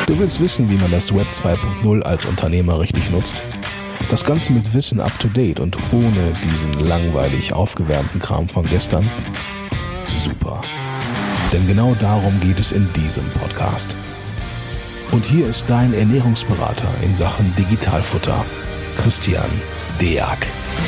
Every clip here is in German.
Du willst wissen, wie man das Web 2.0 als Unternehmer richtig nutzt? Das Ganze mit Wissen up to date und ohne diesen langweilig aufgewärmten Kram von gestern? Super. Denn genau darum geht es in diesem Podcast. Und hier ist dein Ernährungsberater in Sachen Digitalfutter, Christian Deak.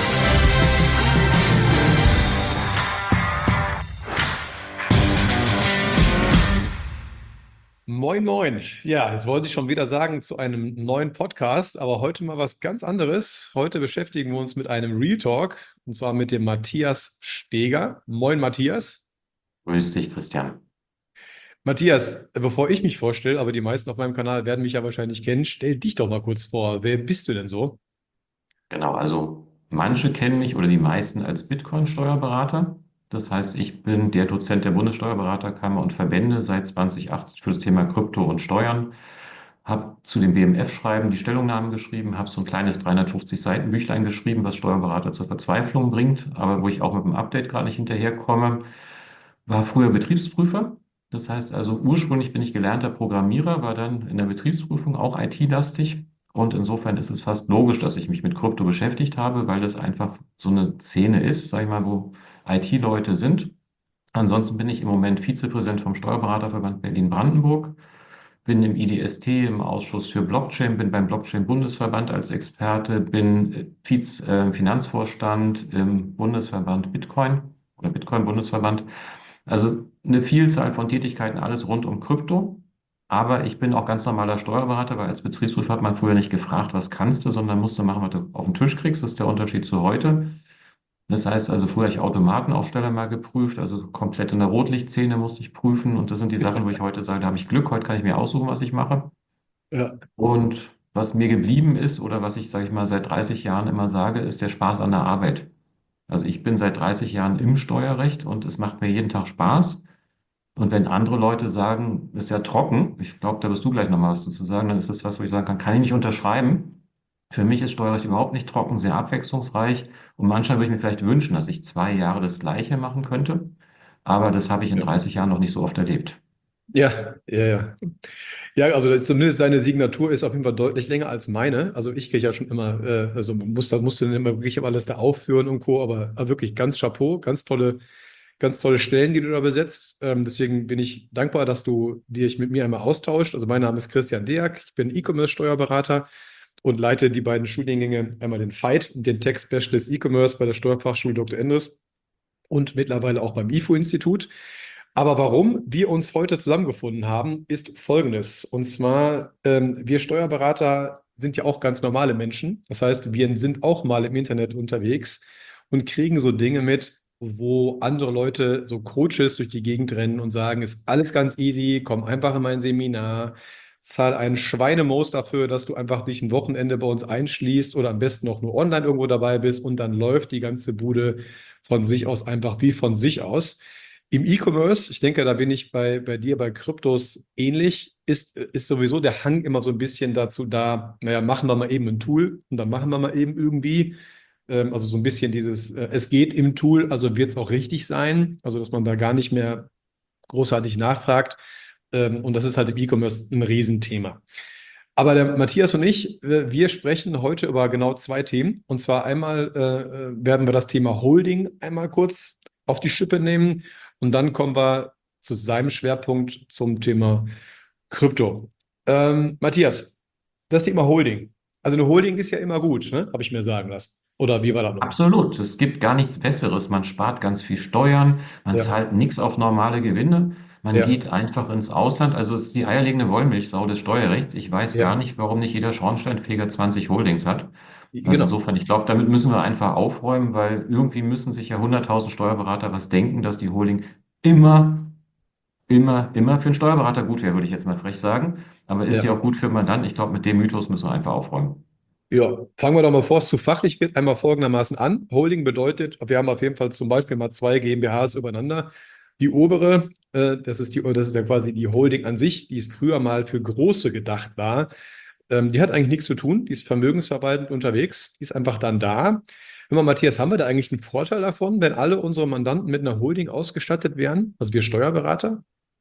Moin, moin. Ja, jetzt wollte ich schon wieder sagen zu einem neuen Podcast, aber heute mal was ganz anderes. Heute beschäftigen wir uns mit einem Real Talk und zwar mit dem Matthias Steger. Moin, Matthias. Grüß dich, Christian. Matthias, bevor ich mich vorstelle, aber die meisten auf meinem Kanal werden mich ja wahrscheinlich kennen, stell dich doch mal kurz vor. Wer bist du denn so? Genau, also manche kennen mich oder die meisten als Bitcoin-Steuerberater. Das heißt, ich bin der Dozent der Bundessteuerberaterkammer und Verbände seit 2018 für das Thema Krypto und Steuern. Habe zu dem BMF-Schreiben die Stellungnahmen geschrieben, habe so ein kleines 350 Seiten Büchlein geschrieben, was Steuerberater zur Verzweiflung bringt, aber wo ich auch mit dem Update gerade nicht hinterherkomme. War früher Betriebsprüfer. Das heißt also, ursprünglich bin ich gelernter Programmierer, war dann in der Betriebsprüfung auch IT-lastig. Und insofern ist es fast logisch, dass ich mich mit Krypto beschäftigt habe, weil das einfach so eine Szene ist, sag ich mal, wo IT-Leute sind. Ansonsten bin ich im Moment Vizepräsident vom Steuerberaterverband Berlin-Brandenburg, bin im IDST, im Ausschuss für Blockchain, bin beim Blockchain-Bundesverband als Experte, bin Finanzvorstand im Bundesverband Bitcoin oder Bitcoin-Bundesverband. Also eine Vielzahl von Tätigkeiten, alles rund um Krypto. Aber ich bin auch ganz normaler Steuerberater, weil als Betriebsprüfer hat man früher nicht gefragt, was kannst du, sondern musst du machen, was du auf den Tisch kriegst. Das ist der Unterschied zu heute. Das heißt also, früher habe ich Automatenaufsteller mal geprüft, also komplett in der Rotlichtszene musste ich prüfen. Und das sind die Sachen, wo ich heute sage, da habe ich Glück, heute kann ich mir aussuchen, was ich mache. Ja. Und was mir geblieben ist oder was ich, sage ich mal, seit 30 Jahren immer sage, ist der Spaß an der Arbeit. Also ich bin seit 30 Jahren im Steuerrecht und es macht mir jeden Tag Spaß. Und wenn andere Leute sagen, ist ja trocken, ich glaube, da wirst du gleich nochmal was dazu sagen, dann ist das was, wo ich sagen kann ich nicht unterschreiben. Für mich ist Steuerrecht überhaupt nicht trocken, sehr abwechslungsreich. Und manchmal würde ich mir vielleicht wünschen, dass ich 2 Jahre das Gleiche machen könnte. Aber das habe ich in Ja. 30 Jahren noch nicht so oft erlebt. Ja, ja, ja. Ja, also zumindest deine Signatur ist auf jeden Fall deutlich länger als meine. Also ich kriege ja schon immer, also musst du dann immer wirklich alles da aufführen und Co., aber wirklich ganz Chapeau, ganz tolle Stellen, die du da besetzt. Deswegen bin ich dankbar, dass du dich mit mir einmal austauscht. Also mein Name ist Christian Deak, ich bin E-Commerce-Steuerberater und leite die beiden Studiengänge, einmal den FIGHT, den Tech Specialist E-Commerce bei der Steuerfachschule Dr. Endres und mittlerweile auch beim IFO-Institut. Aber warum wir uns heute zusammengefunden haben, ist Folgendes. Und zwar, wir Steuerberater sind ja auch ganz normale Menschen. Das heißt, wir sind auch mal im Internet unterwegs und kriegen so Dinge mit, wo andere Leute, so Coaches durch die Gegend rennen und sagen, ist alles ganz easy, komm einfach in mein Seminar, zahl einen Schweinemoos dafür, dass du einfach dich ein Wochenende bei uns einschließt oder am besten auch nur online irgendwo dabei bist und dann läuft die ganze Bude von sich aus einfach wie von sich aus. Im E-Commerce, ich denke, da bin ich bei dir bei Kryptos ähnlich, ist sowieso der Hang immer so ein bisschen dazu da, naja, machen wir mal eben ein Tool und dann machen wir mal eben irgendwie. Also so ein bisschen dieses, es geht im Tool, also wird es auch richtig sein. Also dass man da gar nicht mehr großartig nachfragt. Und das ist halt im E-Commerce ein Riesenthema. Aber der Matthias und ich, wir sprechen heute über genau zwei Themen. Und zwar einmal werden wir das Thema Holding einmal kurz auf die Schippe nehmen. Und dann kommen wir zu seinem Schwerpunkt zum Thema Krypto. Matthias, das Thema Holding. Also eine Holding ist ja immer gut, ne? Habe ich mir sagen lassen. Oder wie war das noch? Absolut, es gibt gar nichts Besseres. Man spart ganz viel Steuern, man Ja, zahlt nichts auf normale Gewinne, man ja, geht einfach ins Ausland. Also es ist die eierlegende Wollmilchsau des Steuerrechts. Ich weiß gar ja, nicht, warum nicht jeder Schornsteinfeger 20 Holdings hat. Also genau. insofern, ich glaube, damit müssen wir einfach aufräumen, weil irgendwie müssen sich ja 100.000 Steuerberater was denken, dass die Holding immer, immer für einen Steuerberater gut wäre, würde ich jetzt mal frech sagen. Aber ist ja Ja. auch gut für den Mandanten. Ich glaube, mit dem Mythos müssen wir einfach aufräumen. Ja, fangen wir doch mal, bevor es zu fachlich wird, einmal folgendermaßen an. Holding bedeutet, wir haben auf jeden Fall zum Beispiel mal zwei GmbHs übereinander. Die obere, das ist ja quasi die Holding an sich, die früher mal für Große gedacht war. Die hat eigentlich nichts zu tun, die ist vermögensverwaltend unterwegs, die ist einfach dann da. Hör mal, Matthias, haben wir da eigentlich einen Vorteil davon, wenn alle unsere Mandanten mit einer Holding ausgestattet wären? Also wir Steuerberater?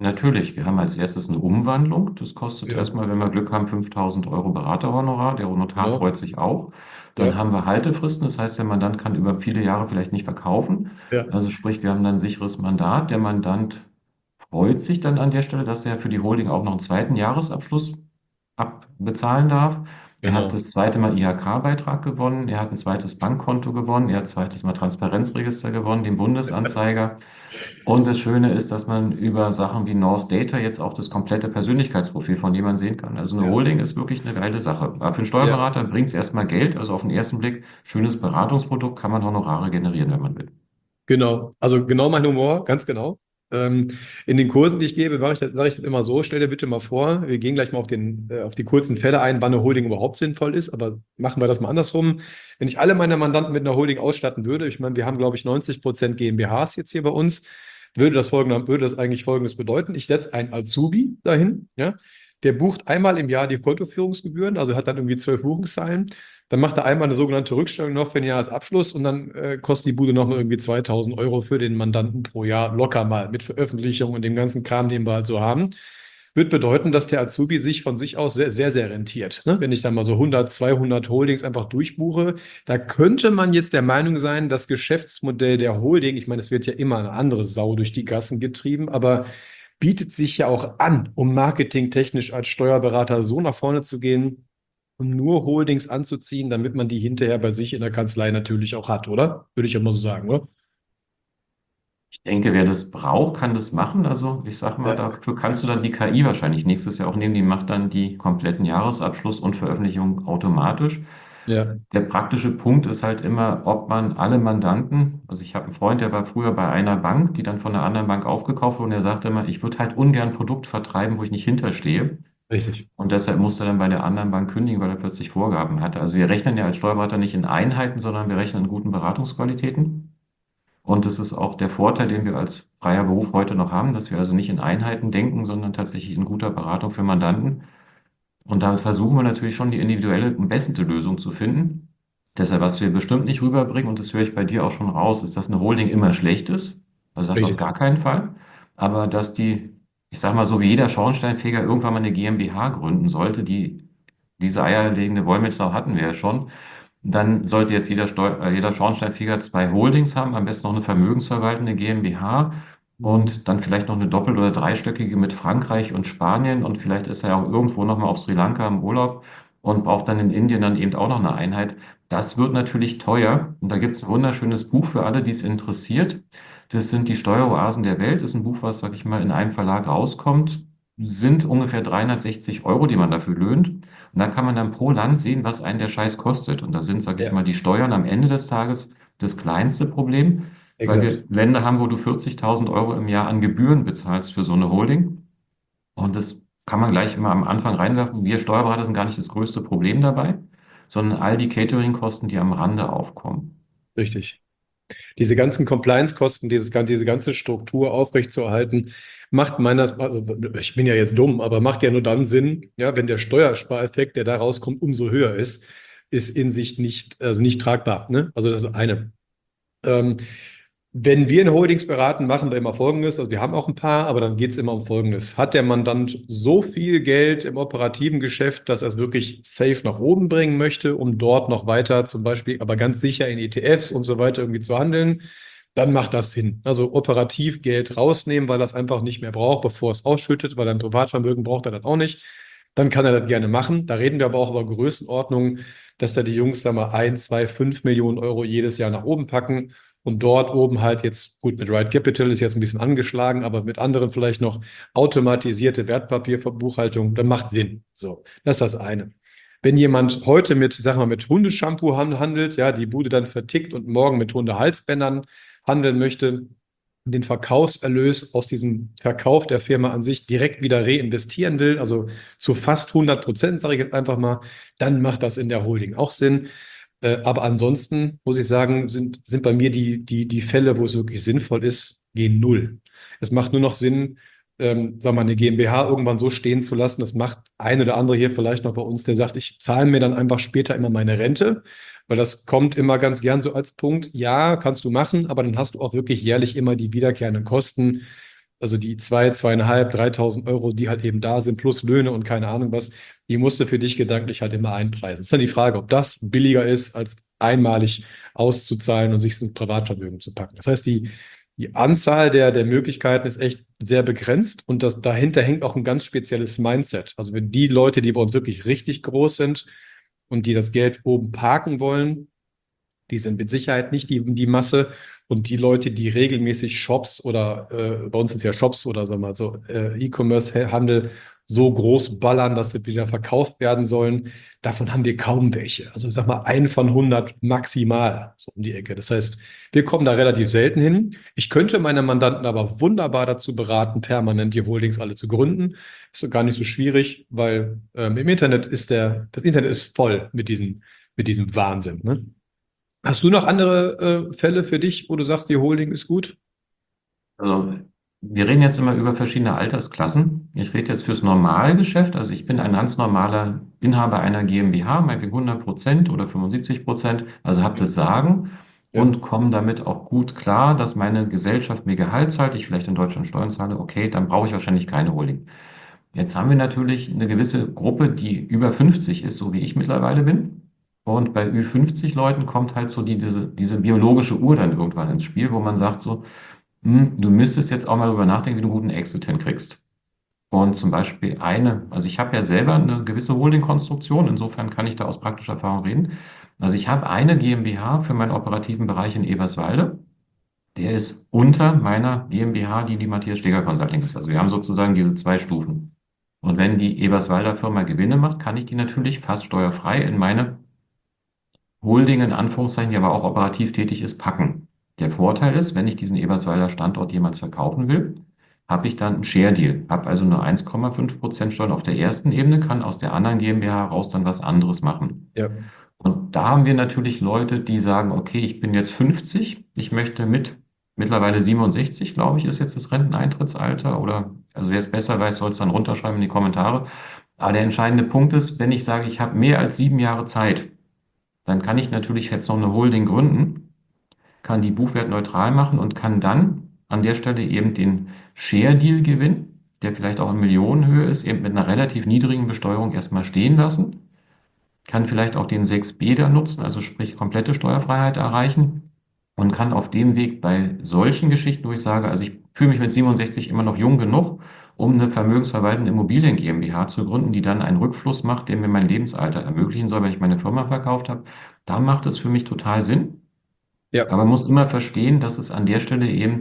Natürlich, wir haben als erstes eine Umwandlung. Das kostet Ja, erstmal, wenn wir Glück haben, 5.000 € Beraterhonorar. Der Notar genau. freut sich auch. Dann Ja, haben wir Haltefristen, das heißt, der Mandant kann über viele Jahre vielleicht nicht verkaufen. ja, Also sprich, wir haben dann ein sicheres Mandat. Der Mandant freut sich dann an der Stelle, dass er für die Holding auch noch einen zweiten Jahresabschluss abbezahlen darf. Er hat genau. das zweite Mal IHK-Beitrag gewonnen, er hat ein zweites Bankkonto gewonnen, er hat zweites Mal Transparenzregister gewonnen, den Bundesanzeiger. Und das Schöne ist, dass man über Sachen wie North Data jetzt auch das komplette Persönlichkeitsprofil von jemandem sehen kann. Also eine Ja, Holding ist wirklich eine geile Sache. Aber für einen ja. Steuerberater bringt es erstmal Geld, also auf den ersten Blick schönes Beratungsprodukt, kann man Honorare generieren, wenn man will. Genau, also genau mein Humor, ganz genau. Ähm, in den Kursen, die ich gebe, sage ich das immer so, stell dir bitte mal vor, wir gehen gleich mal auf die kurzen Fälle ein, wann eine Holding überhaupt sinnvoll ist, aber machen wir das mal andersrum. Wenn ich alle meine Mandanten mit einer Holding ausstatten würde, ich meine, wir haben, glaube ich, 90% GmbHs jetzt hier bei uns, würde das eigentlich Folgendes bedeuten. Ich setze einen Azubi dahin, ja, der bucht einmal im Jahr die Kontoführungsgebühren, also hat dann irgendwie 12 Buchungszahlen. Dann macht er einmal eine sogenannte Rückstellung noch für den Jahresabschluss und dann kostet die Bude noch mal irgendwie 2.000 € für den Mandanten pro Jahr locker mal mit Veröffentlichung und dem ganzen Kram, den wir halt so haben. Wird bedeuten, dass der Azubi sich von sich aus sehr, sehr, sehr rentiert. Ne? Wenn ich da mal so 100, 200 Holdings einfach durchbuche, da könnte man jetzt der Meinung sein, das Geschäftsmodell der Holding, ich meine, es wird ja immer eine andere Sau durch die Gassen getrieben, aber bietet sich ja auch an, um marketingtechnisch als Steuerberater so nach vorne zu gehen, und nur Holdings anzuziehen, damit man die hinterher bei sich in der Kanzlei natürlich auch hat, oder? Würde ich ja mal so sagen, oder? Ich denke, wer das braucht, kann das machen. Also ich sag mal, Ja, dafür kannst du dann die KI wahrscheinlich nächstes Jahr auch nehmen. Die macht dann die kompletten Jahresabschluss und Veröffentlichung automatisch. ja, Der praktische Punkt ist halt immer, ob man alle Mandanten, also ich habe einen Freund, der war früher bei einer Bank, die dann von einer anderen Bank aufgekauft wurde und der sagte immer, ich würde halt ungern ein Produkt vertreiben, wo ich nicht hinterstehe. richtig. Und deshalb musste er dann bei der anderen Bank kündigen, weil er plötzlich Vorgaben hatte. Also wir rechnen ja als Steuerberater nicht in Einheiten, sondern wir rechnen in guten Beratungsqualitäten. Und das ist auch der Vorteil, den wir als freier Beruf heute noch haben, dass wir also nicht in Einheiten denken, sondern tatsächlich in guter Beratung für Mandanten. Und da versuchen wir natürlich schon die individuelle und beste Lösung zu finden. Deshalb, was wir bestimmt nicht rüberbringen, und das höre ich bei dir auch schon raus, ist, dass eine Holding immer schlecht ist. Also das auf Richtig. gar keinen Fall. Aber dass die, ich sag mal so wie jeder Schornsteinfeger irgendwann mal eine GmbH gründen sollte, diese eierlegende Wollmilchsau hatten wir ja schon, dann sollte jetzt jeder Schornsteinfeger zwei Holdings haben, am besten noch eine vermögensverwaltende GmbH und dann vielleicht noch eine doppelt- oder dreistöckige mit Frankreich und Spanien und vielleicht ist er ja auch irgendwo noch mal auf Sri Lanka im Urlaub und braucht dann in Indien dann eben auch noch eine Einheit. Das wird natürlich teuer und da gibt es ein wunderschönes Buch für alle, die es interessiert. Das sind die Steueroasen der Welt. Das ist ein Buch, was, sag ich mal, in einem Verlag rauskommt. Sind ungefähr 360 €, die man dafür löhnt. Und dann kann man dann pro Land sehen, was einen der Scheiß kostet. Und da sind, sag ich Ja, mal, die Steuern am Ende des Tages das kleinste Problem, weil wir exakt. Länder haben, wo du 40.000 € im Jahr an Gebühren bezahlst für so eine Holding. Und das kann man gleich immer am Anfang reinwerfen. Wir Steuerberater sind gar nicht das größte Problem dabei, sondern all die Catering-Kosten, die am Rande aufkommen. Richtig. Diese ganzen Compliance-Kosten, diese ganze Struktur aufrechtzuerhalten, also ich bin ja jetzt dumm, aber macht ja nur dann Sinn, ja, wenn der Steuerspareffekt, der da rauskommt, umso höher ist in sich nicht, also nicht tragbar. Ne? Also das ist eine. Ähm, Wenn wir in Holdings beraten, machen wir immer Folgendes. Also wir haben auch ein paar, aber dann geht es immer um Folgendes. Hat der Mandant so viel Geld im operativen Geschäft, dass er es wirklich safe nach oben bringen möchte, um dort noch weiter zum Beispiel, aber ganz sicher in ETFs und so weiter irgendwie zu handeln, dann macht das Sinn. Also operativ Geld rausnehmen, weil er es einfach nicht mehr braucht, bevor es ausschüttet, weil er ein Privatvermögen braucht er das auch nicht. Dann kann er das gerne machen. Da reden wir aber auch über Größenordnungen, dass da die Jungs da mal 1, 2, 5 Millionen Euro jedes Jahr nach oben packen und dort oben halt jetzt, gut, mit Ride Capital ist jetzt ein bisschen angeschlagen, aber mit anderen vielleicht noch automatisierte Wertpapierbuchhaltung, dann macht Sinn. So, das ist das eine. Wenn jemand heute mit, sag mal, mit Hundeshampoo handelt, ja, die Bude dann vertickt und morgen mit Hundehalsbändern handeln möchte, den Verkaufserlös aus diesem Verkauf der Firma an sich direkt wieder reinvestieren will, also zu fast 100%, sage ich jetzt einfach mal, dann macht das in der Holding auch Sinn. Aber ansonsten muss ich sagen, sind bei mir die Fälle, wo es wirklich sinnvoll ist, gehen null. Es macht nur noch Sinn, sagen wir mal, eine GmbH irgendwann so stehen zu lassen. Das macht ein oder andere hier vielleicht noch bei uns, der sagt, ich zahle mir dann einfach später immer meine Rente, weil das kommt immer ganz gern so als Punkt. Ja, kannst du machen, aber dann hast du auch wirklich jährlich immer die wiederkehrenden Kosten. Also die 2.500, 3.000 Euro, die halt eben da sind, plus Löhne und keine Ahnung was, die musst du für dich gedanklich halt immer einpreisen. Es ist dann die Frage, ob das billiger ist, als einmalig auszuzahlen und sich ins Privatvermögen zu packen. Das heißt, die Anzahl der Möglichkeiten ist echt sehr begrenzt und dahinter hängt auch ein ganz spezielles Mindset. Also wenn die Leute, die bei uns wirklich richtig groß sind und die das Geld oben parken wollen, die sind mit Sicherheit nicht die Masse. Und die Leute, die regelmäßig Shops oder bei uns sind es ja Shops oder sagen wir mal so E-Commerce-Handel so groß ballern, dass sie wieder verkauft werden sollen, davon haben wir kaum welche. Also ich sag mal, einen von 100 maximal so um die Ecke. Das heißt, wir kommen da relativ selten hin. Ich könnte meine Mandanten aber wunderbar dazu beraten, permanent die Holdings alle zu gründen. Ist so gar nicht so schwierig, weil im Internet das Internet ist voll mit diesem Wahnsinn, ne? Hast du noch andere Fälle für dich, wo du sagst, die Holding ist gut? Also wir reden jetzt immer über verschiedene Altersklassen. Ich rede jetzt fürs Normalgeschäft. Also ich bin ein ganz normaler Inhaber einer GmbH, meinetwegen 100% oder 75%, also habe das Sagen Ja, und komme damit auch gut klar, dass meine Gesellschaft mir Gehalt zahlt, ich vielleicht in Deutschland Steuern zahle. Okay, dann brauche ich wahrscheinlich keine Holding. Jetzt haben wir natürlich eine gewisse Gruppe, die über 50 ist, so wie ich mittlerweile bin. Und bei Ü50 Leuten kommt halt so diese biologische Uhr dann irgendwann ins Spiel, wo man sagt so, du müsstest jetzt auch mal darüber nachdenken, wie du einen guten Exit hinkriegst. Und zum Beispiel also ich habe ja selber eine gewisse Holding-Konstruktion, insofern kann ich da aus praktischer Erfahrung reden. Also ich habe eine GmbH für meinen operativen Bereich in Eberswalde. Der ist unter meiner GmbH, die Matthias Steger Consulting ist. Also wir haben sozusagen diese zwei Stufen. Und wenn die Eberswalder Firma Gewinne macht, kann ich die natürlich fast steuerfrei in meine Holding, in Anführungszeichen, die aber auch operativ tätig ist, packen. Der Vorteil ist, wenn ich diesen Eberswalder Standort jemals verkaufen will, habe ich dann einen Share-Deal, habe also nur 1,5% Steuern auf der ersten Ebene, kann aus der anderen GmbH raus dann was anderes machen. ja, Und da haben wir natürlich Leute, die sagen, okay, ich bin jetzt 50, ich möchte mittlerweile 67, glaube ich, ist jetzt das Renteneintrittsalter oder, also wer es besser weiß, soll es dann runterschreiben in die Kommentare. Aber der entscheidende Punkt ist, wenn ich sage, ich habe mehr als 7 Jahre Zeit, dann kann ich natürlich jetzt noch eine Holding gründen, kann die buchwertneutral machen und kann dann an der Stelle eben den Share-Deal gewinnen, der vielleicht auch in Millionenhöhe ist, eben mit einer relativ niedrigen Besteuerung erstmal stehen lassen, kann vielleicht auch den 6b da nutzen, also sprich komplette Steuerfreiheit erreichen und kann auf dem Weg bei solchen Geschichten, wo ich sage, also ich fühle mich mit 67 immer noch jung genug, um eine vermögensverwaltende Immobilien GmbH zu gründen, die dann einen Rückfluss macht, der mir mein Lebensalter ermöglichen soll, wenn ich meine Firma verkauft habe. Da macht es für mich total Sinn. ja, Aber man muss immer verstehen, dass es an der Stelle eben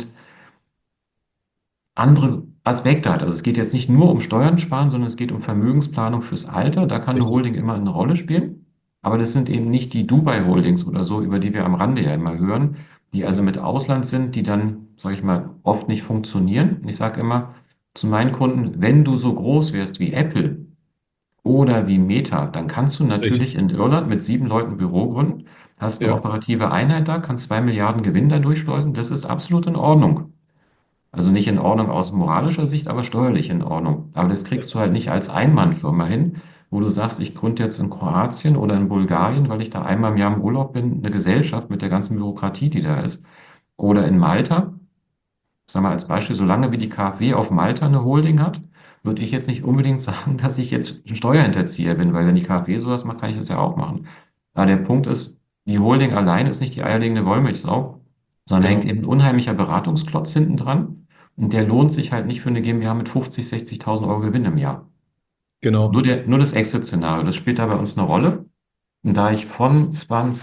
andere Aspekte hat. Also es geht jetzt nicht nur um Steuern sparen, sondern es geht um Vermögensplanung fürs Alter. Da kann eine richtig. Holding immer eine Rolle spielen. Aber das sind eben nicht die Dubai-Holdings oder so, über die wir am Rande ja immer hören, die Ja, also mit Ausland sind, die dann, sage ich mal, oft nicht funktionieren. Ich sage immer zu meinen Kunden, wenn du so groß wärst wie Apple oder wie Meta, dann kannst du richtig. natürlich in Irland mit 7 Leuten ein Büro gründen, hast eine Ja, operative Einheit da, kannst 2 Milliarden Gewinn da durchschleusen. Das ist absolut in Ordnung. Also nicht in Ordnung aus moralischer Sicht, aber steuerlich in Ordnung. Aber das ja, kriegst du halt nicht als Einmannfirma hin, wo du sagst, ich gründe jetzt in Kroatien oder in Bulgarien, weil ich da einmal im Jahr im Urlaub bin, eine Gesellschaft mit der ganzen Bürokratie, die da ist. Oder in Malta, sag mal als Beispiel, solange wie die KfW auf Malta eine Holding hat, würde ich jetzt nicht unbedingt sagen, dass ich jetzt ein Steuerhinterzieher bin, weil wenn die KfW sowas macht, kann ich das ja auch machen. Aber der Punkt ist, die Holding allein ist nicht die eierlegende Wollmilchsau, sondern hängt genau, eben ein unheimlicher Beratungsklotz hinten dran. Und der lohnt sich halt nicht für eine GmbH mit 50, 60.000 Euro Gewinn im Jahr. genau. Nur das Exit-Szenario, das spielt da bei uns eine Rolle. Und da ich von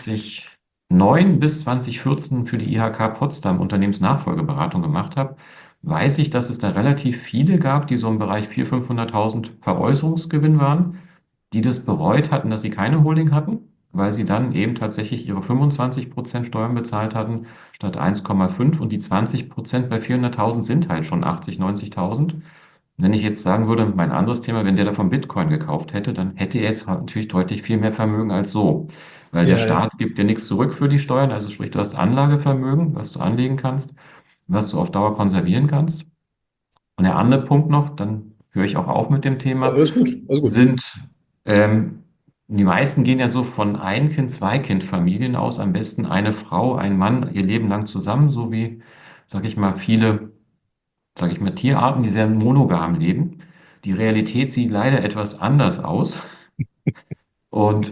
2009 bis 2014 für die IHK Potsdam Unternehmensnachfolgeberatung gemacht habe, weiß ich, dass es da relativ viele gab, die so im Bereich 400.000, 500.000 Veräußerungsgewinn waren, die das bereut hatten, dass sie keine Holding hatten, weil sie dann eben tatsächlich ihre 25% Steuern bezahlt hatten statt 1,5 und die 20% bei 400.000 sind halt schon 80.000, 90.000. Wenn ich jetzt sagen würde, mein anderes Thema, wenn der davon Bitcoin gekauft hätte, dann hätte er jetzt natürlich deutlich viel mehr Vermögen als so. Weil der Ja, ja, Staat gibt dir nichts zurück für die Steuern, also sprich, du hast Anlagevermögen, was du anlegen kannst, was du auf Dauer konservieren kannst. Und der andere Punkt noch, dann höre ich auch auf mit dem ja, Thema, alles gut, alles gut. sind, die meisten gehen ja so von Ein-Kind-, Zwei-Kind-Familien aus, am besten eine Frau, ein Mann ihr Leben lang zusammen, so wie, sag ich mal, viele sage ich mal, Tierarten, die sehr monogam leben. Die Realität sieht leider etwas anders aus. Und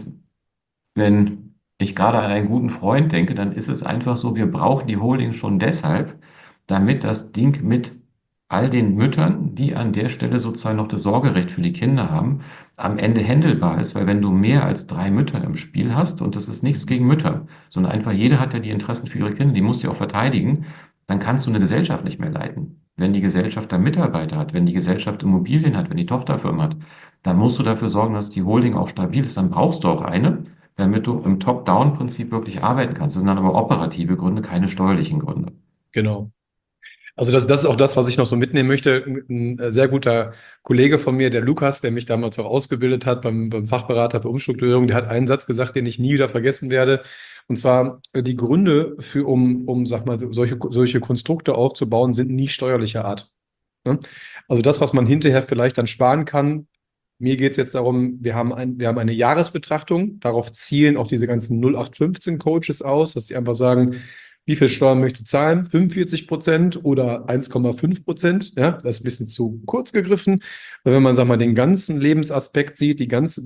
wenn ich gerade an einen guten Freund denke, dann ist es einfach so, wir brauchen die Holding schon deshalb, damit das Ding mit all den Müttern, die an der Stelle sozusagen noch das Sorgerecht für die Kinder haben, am Ende händelbar ist, weil wenn du mehr als 3 Mütter im Spiel hast, und das ist nichts gegen Mütter, sondern einfach jeder hat ja die Interessen für ihre Kinder, die musst du ja auch verteidigen, dann kannst du eine Gesellschaft nicht mehr leiten. Wenn die Gesellschaft da Mitarbeiter hat, wenn die Gesellschaft Immobilien hat, wenn die Tochterfirmen hat, dann musst du dafür sorgen, dass die Holding auch stabil ist. Dann brauchst du auch eine, damit du im Top-Down-Prinzip wirklich arbeiten kannst. Das sind dann aber operative Gründe, keine steuerlichen Gründe. Genau. Also das ist auch das, was ich noch so mitnehmen möchte. Ein sehr guter Kollege von mir, der Lukas, der mich damals auch ausgebildet hat beim Fachberater für Umstrukturierung, der hat einen Satz gesagt, den ich nie wieder vergessen werde. Und zwar, die Gründe um sag mal, solche Konstrukte aufzubauen, sind nie steuerlicher Art. Ne? Also das, was man hinterher vielleicht dann sparen kann. Mir geht es jetzt darum, wir haben eine Jahresbetrachtung. Darauf zielen auch diese ganzen 0815-Coaches aus, dass sie einfach sagen, wie viel Steuern möchte ich zahlen? 45% oder 1,5%? Ja, das ist ein bisschen zu kurz gegriffen. Aber wenn man, sag mal, den ganzen Lebensaspekt sieht, die ganze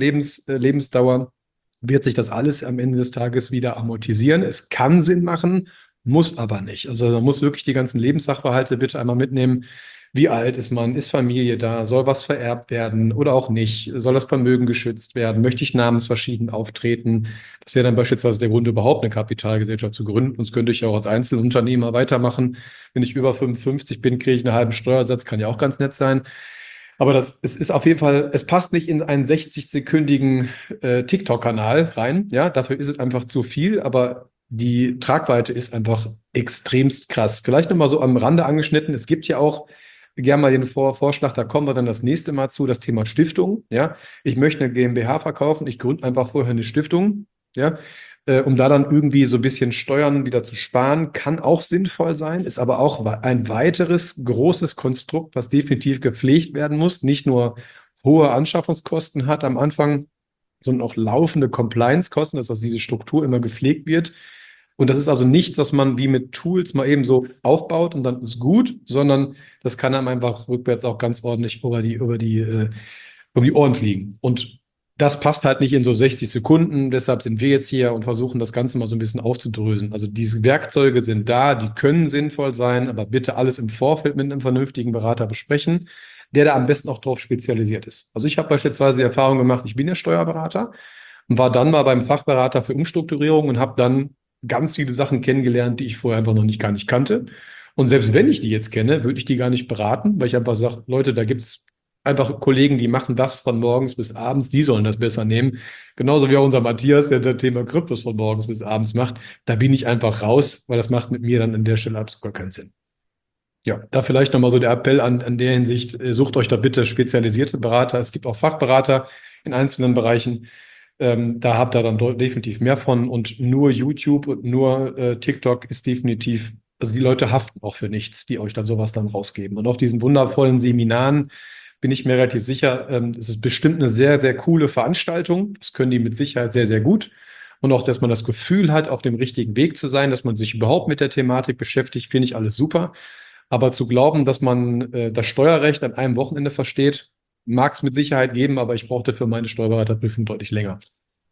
Lebensdauer, wird sich das alles am Ende des Tages wieder amortisieren. Es kann Sinn machen, muss aber nicht. Also man muss wirklich die ganzen Lebenssachverhalte bitte einmal mitnehmen. Wie alt ist man? Ist Familie da? Soll was vererbt werden oder auch nicht? Soll das Vermögen geschützt werden? Möchte ich namensverschieden auftreten? Das wäre dann beispielsweise der Grund, überhaupt eine Kapitalgesellschaft zu gründen. Sonst könnte ich ja auch als Einzelunternehmer weitermachen. Wenn ich über 55 bin, kriege ich einen halben Steuersatz, kann ja auch ganz nett sein. Aber es ist auf jeden Fall, es passt nicht in einen 60-sekündigen TikTok-Kanal rein. Ja, dafür ist es einfach zu viel, aber die Tragweite ist einfach extremst krass. Vielleicht nochmal so am Rande angeschnitten. Es gibt ja auch gerne mal den Vorschlag, da kommen wir dann das nächste Mal zu, das Thema Stiftung. Ja, ich möchte eine GmbH verkaufen, ich gründe einfach vorher eine Stiftung. Ja, um da dann irgendwie so ein bisschen Steuern wieder zu sparen, kann auch sinnvoll sein, ist aber auch ein weiteres großes Konstrukt, was definitiv gepflegt werden muss, nicht nur hohe Anschaffungskosten hat am Anfang, sondern auch laufende Compliance-Kosten, dass diese Struktur immer gepflegt wird. Und das ist also nichts, was man wie mit Tools mal eben so aufbaut und dann ist gut, sondern das kann einem einfach rückwärts auch ganz ordentlich um die Ohren fliegen. Und das passt halt nicht in so 60 Sekunden. Deshalb sind wir jetzt hier und versuchen das Ganze mal so ein bisschen aufzudröseln. Also diese Werkzeuge sind da, die können sinnvoll sein, aber bitte alles im Vorfeld mit einem vernünftigen Berater besprechen, der da am besten auch drauf spezialisiert ist. Also ich habe beispielsweise die Erfahrung gemacht, ich bin ja Steuerberater und war dann mal beim Fachberater für Umstrukturierung und habe dann ganz viele Sachen kennengelernt, die ich vorher einfach noch gar nicht kannte. Und selbst wenn ich die jetzt kenne, würde ich die gar nicht beraten, weil ich einfach sage, Leute, da gibt es einfach Kollegen, die machen das von morgens bis abends, die sollen das besser nehmen. Genauso wie auch unser Matthias, der das Thema Kryptos von morgens bis abends macht. Da bin ich einfach raus, weil das macht mit mir dann an der Stelle absolut gar keinen Sinn. Ja, da vielleicht nochmal so der Appell an der Hinsicht, sucht euch da bitte spezialisierte Berater. Es gibt auch Fachberater in einzelnen Bereichen. Da habt ihr dann definitiv mehr von und nur YouTube und nur TikTok ist definitiv, also die Leute haften auch für nichts, die euch dann sowas dann rausgeben. Und auf diesen wundervollen Seminaren bin ich mir relativ sicher, es ist bestimmt eine sehr, sehr coole Veranstaltung. Das können die mit Sicherheit sehr, sehr gut. Und auch, dass man das Gefühl hat, auf dem richtigen Weg zu sein, dass man sich überhaupt mit der Thematik beschäftigt, finde ich alles super. Aber zu glauben, dass man das Steuerrecht an einem Wochenende versteht, mag es mit Sicherheit geben, aber ich brauchte für meine Steuerberaterprüfung deutlich länger.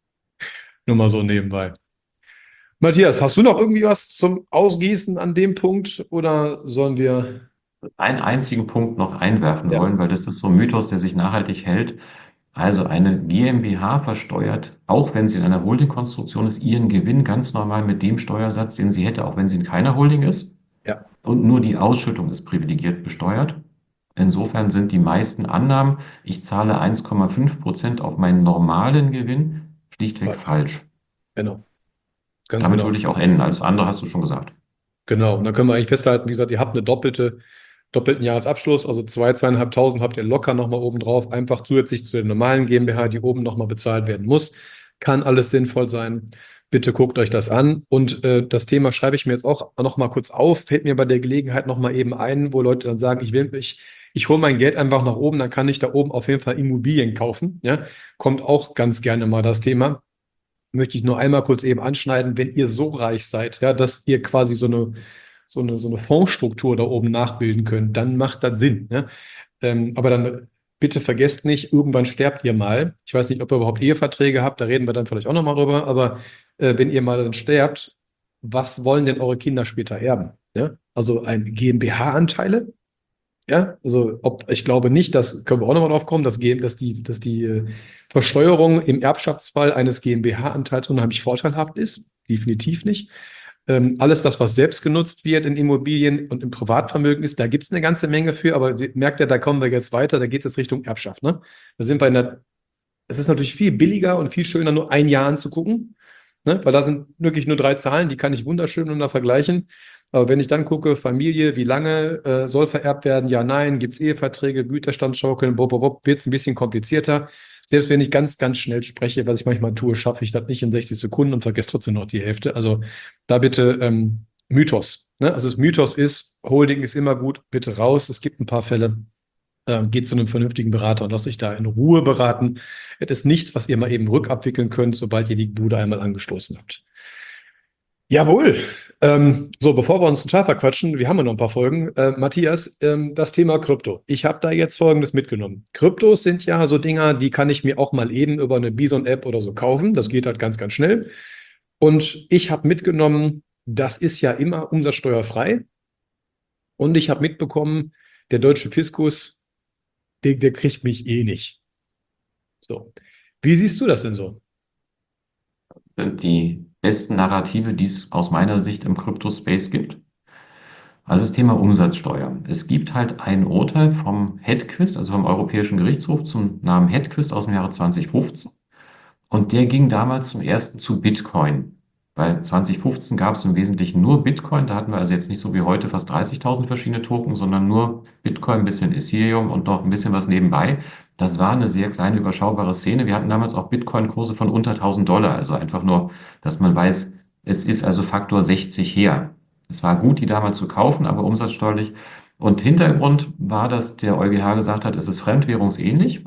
Nur mal so nebenbei. Matthias, hast du noch irgendwie was zum Ausgießen an dem Punkt oder sollen wir? Einen einzigen Punkt noch einwerfen Ja. wollen, weil das ist so ein Mythos, der sich nachhaltig hält. Also eine GmbH versteuert, auch wenn sie in einer Holdingkonstruktion ist, ihren Gewinn ganz normal mit dem Steuersatz, den sie hätte, auch wenn sie in keiner Holding ist. Ja. Und nur die Ausschüttung ist privilegiert besteuert. Insofern sind die meisten Annahmen, ich zahle 1,5% auf meinen normalen Gewinn, schlichtweg falsch. Genau. Ganz Damit genau. würde ich auch enden. Alles andere hast du schon gesagt. Genau. Und dann können wir eigentlich festhalten, wie gesagt, ihr habt einen doppelten Jahresabschluss, also 2.500 habt ihr locker nochmal oben drauf, einfach zusätzlich zu der normalen GmbH, die oben nochmal bezahlt werden muss. Kann alles sinnvoll sein. Bitte guckt euch das an. Und das Thema schreibe ich mir jetzt auch nochmal kurz auf, fällt mir bei der Gelegenheit nochmal eben ein, wo Leute dann sagen, ich hole mein Geld einfach nach oben, dann kann ich da oben auf jeden Fall Immobilien kaufen. Ja? Kommt auch ganz gerne mal das Thema. Möchte ich nur einmal kurz eben anschneiden, wenn ihr so reich seid, ja, dass ihr quasi so eine so eine Fondsstruktur da oben nachbilden könnt, dann macht das Sinn. Ne? Aber dann bitte vergesst nicht, irgendwann sterbt ihr mal. Ich weiß nicht, ob ihr überhaupt Eheverträge habt, da reden wir dann vielleicht auch nochmal drüber, aber wenn ihr mal dann sterbt, was wollen denn eure Kinder später erben? Ne? Also ein GmbH-Anteile? Ja, also ich glaube nicht, das können wir auch nochmal drauf kommen, dass die Versteuerung im Erbschaftsfall eines GmbH-Anteils unheimlich vorteilhaft ist. Definitiv nicht. Alles das, was selbst genutzt wird in Immobilien und im Privatvermögen ist, da gibt es eine ganze Menge für, aber merkt ihr, da kommen wir jetzt weiter, da geht es jetzt Richtung Erbschaft. Ne? Da sind wir es ist natürlich viel billiger und viel schöner, nur ein Jahr anzugucken, ne? Weil da sind wirklich nur 3 Zahlen, die kann ich wunderschön miteinander vergleichen. Aber wenn ich dann gucke, Familie, wie lange soll vererbt werden? Ja, nein, gibt es Eheverträge, Güterstand schaukeln, wird es ein bisschen komplizierter. Selbst wenn ich ganz, ganz schnell spreche, was ich manchmal tue, schaffe ich das nicht in 60 Sekunden und vergesse trotzdem noch die Hälfte. Also da bitte Mythos. Ne? Also das Mythos ist, Holding ist immer gut, bitte raus. Es gibt ein paar Fälle. Geht zu einem vernünftigen Berater und lasst euch da in Ruhe beraten. Es ist nichts, was ihr mal eben rückabwickeln könnt, sobald ihr die Bude einmal angestoßen habt. Jawohl. So, bevor wir uns total verquatschen, wir haben ja noch ein paar Folgen. Matthias, das Thema Krypto. Ich habe da jetzt Folgendes mitgenommen. Kryptos sind ja so Dinger, die kann ich mir auch mal eben über eine Bison-App oder so kaufen. Das geht halt ganz, ganz schnell. Und ich habe mitgenommen, das ist ja immer umsatzsteuerfrei. Und ich habe mitbekommen, der deutsche Fiskus, der kriegt mich eh nicht. So. Wie siehst du das denn so? Sind die besten Narrative, die es aus meiner Sicht im Crypto-Space gibt. Also das Thema Umsatzsteuer. Es gibt halt ein Urteil vom Hedquist, also vom Europäischen Gerichtshof zum Namen Hedquist aus dem Jahre 2015. Und der ging damals zum ersten zu Bitcoin. Weil 2015 gab es im Wesentlichen nur Bitcoin. Da hatten wir also jetzt nicht so wie heute fast 30.000 verschiedene Token, sondern nur Bitcoin, ein bisschen Ethereum und noch ein bisschen was nebenbei. Das war eine sehr kleine, überschaubare Szene. Wir hatten damals auch Bitcoin-Kurse von unter $1.000. Also einfach nur, dass man weiß, es ist also Faktor 60 her. Es war gut, die damals zu kaufen, aber umsatzsteuerlich. Und Hintergrund war, dass der EuGH gesagt hat, es ist fremdwährungsähnlich.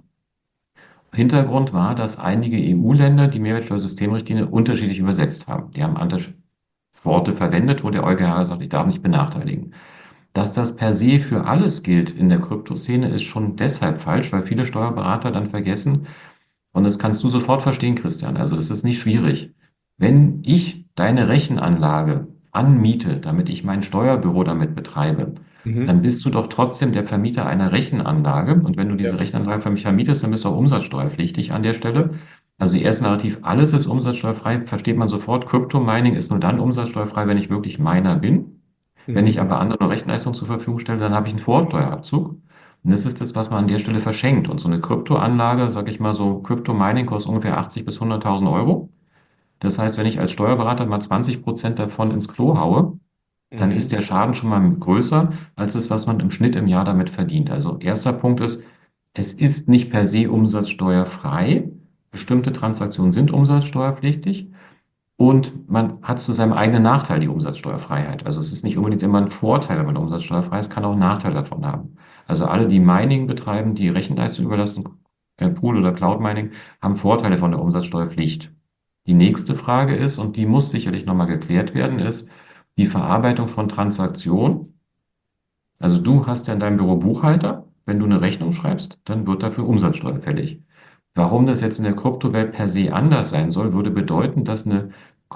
Hintergrund war, dass einige EU-Länder die Mehrwertsteuersystemrichtlinie unterschiedlich übersetzt haben. Die haben andere Worte verwendet, wo der EuGH sagt, ich darf nicht benachteiligen. Dass das per se für alles gilt in der Kryptoszene, ist schon deshalb falsch, weil viele Steuerberater dann vergessen, und das kannst du sofort verstehen, Christian, also das ist nicht schwierig. Wenn ich deine Rechenanlage anmiete, damit ich mein Steuerbüro damit betreibe, dann bist du doch trotzdem der Vermieter einer Rechenanlage. Und wenn du diese Ja. Rechenanlage für mich vermietest, dann bist du auch umsatzsteuerpflichtig an der Stelle. Also erstes Narrativ, alles ist umsatzsteuerfrei, versteht man sofort. Crypto-Mining ist nur dann umsatzsteuerfrei, wenn ich wirklich Miner bin. Wenn ich aber anderen nur Rechenleistung zur Verfügung stelle, dann habe ich einen Vorsteuerabzug. Und das ist das, was man an der Stelle verschenkt. Und so eine Kryptoanlage, sage ich mal so, Crypto-Mining kostet ungefähr 80.000 bis 100.000 Euro. Das heißt, wenn ich als Steuerberater mal 20% davon ins Klo haue, dann ist der Schaden schon mal größer als das, was man im Schnitt im Jahr damit verdient. Also erster Punkt ist, es ist nicht per se umsatzsteuerfrei. Bestimmte Transaktionen sind umsatzsteuerpflichtig und man hat zu seinem eigenen Nachteil die Umsatzsteuerfreiheit. Also es ist nicht unbedingt immer ein Vorteil, wenn man umsatzsteuerfrei ist, kann auch einen Nachteil davon haben. Also alle, die Mining betreiben, die Rechenleistung überlassen, Pool oder Cloud Mining, haben Vorteile von der Umsatzsteuerpflicht. Die nächste Frage ist, und die muss sicherlich nochmal geklärt werden, ist die Verarbeitung von Transaktionen. Also du hast ja in deinem Büro Buchhalter. Wenn du eine Rechnung schreibst, dann wird dafür Umsatzsteuer fällig. Warum das jetzt in der Kryptowelt per se anders sein soll, würde bedeuten, dass eine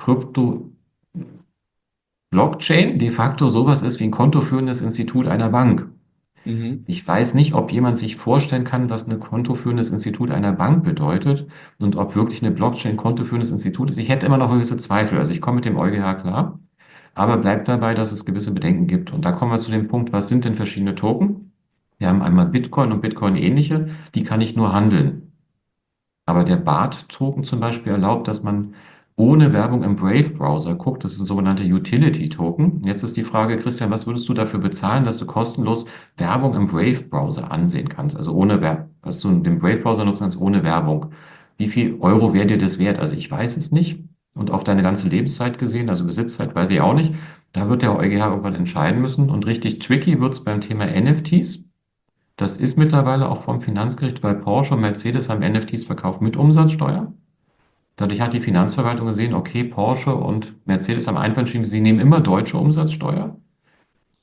Krypto-Blockchain de facto sowas ist wie ein kontoführendes Institut einer Bank. Ich weiß nicht, ob jemand sich vorstellen kann, was ein kontoführendes Institut einer Bank bedeutet und ob wirklich eine Blockchain ein kontoführendes Institut ist. Ich hätte immer noch gewisse Zweifel. Also ich komme mit dem EuGH klar, aber bleibt dabei, dass es gewisse Bedenken gibt. Und da kommen wir zu dem Punkt, was sind denn verschiedene Token? Wir haben einmal Bitcoin und Bitcoin-ähnliche, die kann ich nur handeln. Aber der BART-Token zum Beispiel erlaubt, dass man ohne Werbung im Brave-Browser guckt. Das ist ein sogenannter Utility-Token. Jetzt ist die Frage, Christian, was würdest du dafür bezahlen, dass du kostenlos Werbung im Brave-Browser ansehen kannst? Also ohne Werbung, dass du den Brave-Browser nutzen kannst ohne Werbung. Wie viel Euro wäre dir das wert? Also ich weiß es nicht. Und auf deine ganze Lebenszeit gesehen, also Besitzzeit, weiß ich auch nicht. Da wird der EuGH irgendwann entscheiden müssen. Und richtig tricky wird es beim Thema NFTs. Das ist mittlerweile auch vom Finanzgericht, weil Porsche und Mercedes haben NFTs verkauft mit Umsatzsteuer. Dadurch hat die Finanzverwaltung gesehen, okay, Porsche und Mercedes haben einfach entschieden, sie nehmen immer deutsche Umsatzsteuer.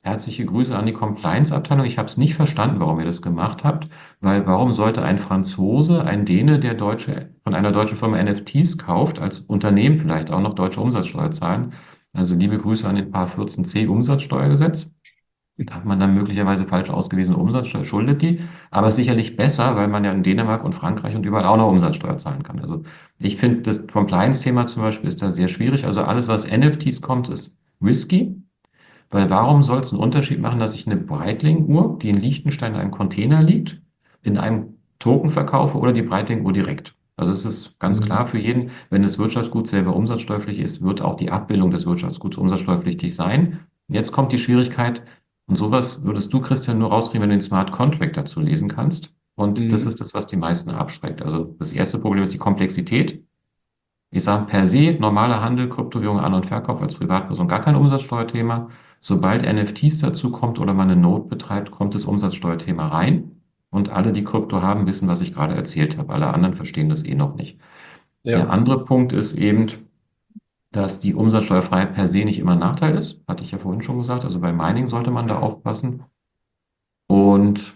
Herzliche Grüße an die Compliance-Abteilung. Ich habe es nicht verstanden, warum ihr das gemacht habt, weil warum sollte ein Franzose, ein Däne, der von einer deutschen Firma NFTs kauft, als Unternehmen vielleicht auch noch deutsche Umsatzsteuer zahlen? Also liebe Grüße an den Paar 14c Umsatzsteuergesetz. Da hat man dann möglicherweise falsch ausgewiesene Umsatzsteuer, schuldet die, aber ist sicherlich besser, weil man ja in Dänemark und Frankreich und überall auch noch Umsatzsteuer zahlen kann. Also ich finde, das Compliance-Thema zum Beispiel ist da sehr schwierig. Also alles, was NFTs kommt, ist risky. Weil warum soll es einen Unterschied machen, dass ich eine Breitling-Uhr, die in Liechtenstein in einem Container liegt, in einem Token verkaufe oder die Breitling-Uhr direkt? Also es ist ganz klar für jeden, wenn das Wirtschaftsgut selber umsatzsteuerpflichtig ist, wird auch die Abbildung des Wirtschaftsguts umsatzsteuerpflichtig sein. Jetzt kommt die Schwierigkeit, und sowas würdest du, Christian, nur rauskriegen, wenn du den Smart Contract dazu lesen kannst. Und das ist das, was die meisten abschreckt. Also das erste Problem ist die Komplexität. Ich sage per se, normaler Handel, Kryptowährung, An- und Verkauf als Privatperson gar kein Umsatzsteuerthema. Sobald NFTs dazu kommt oder man eine Node betreibt, kommt das Umsatzsteuerthema rein. Und alle, die Krypto haben, wissen, was ich gerade erzählt habe. Alle anderen verstehen das eh noch nicht. Der Ja. andere Punkt ist eben, dass die Umsatzsteuerfreiheit per se nicht immer ein Nachteil ist. Hatte ich ja vorhin schon gesagt. Also bei Mining sollte man da aufpassen. Und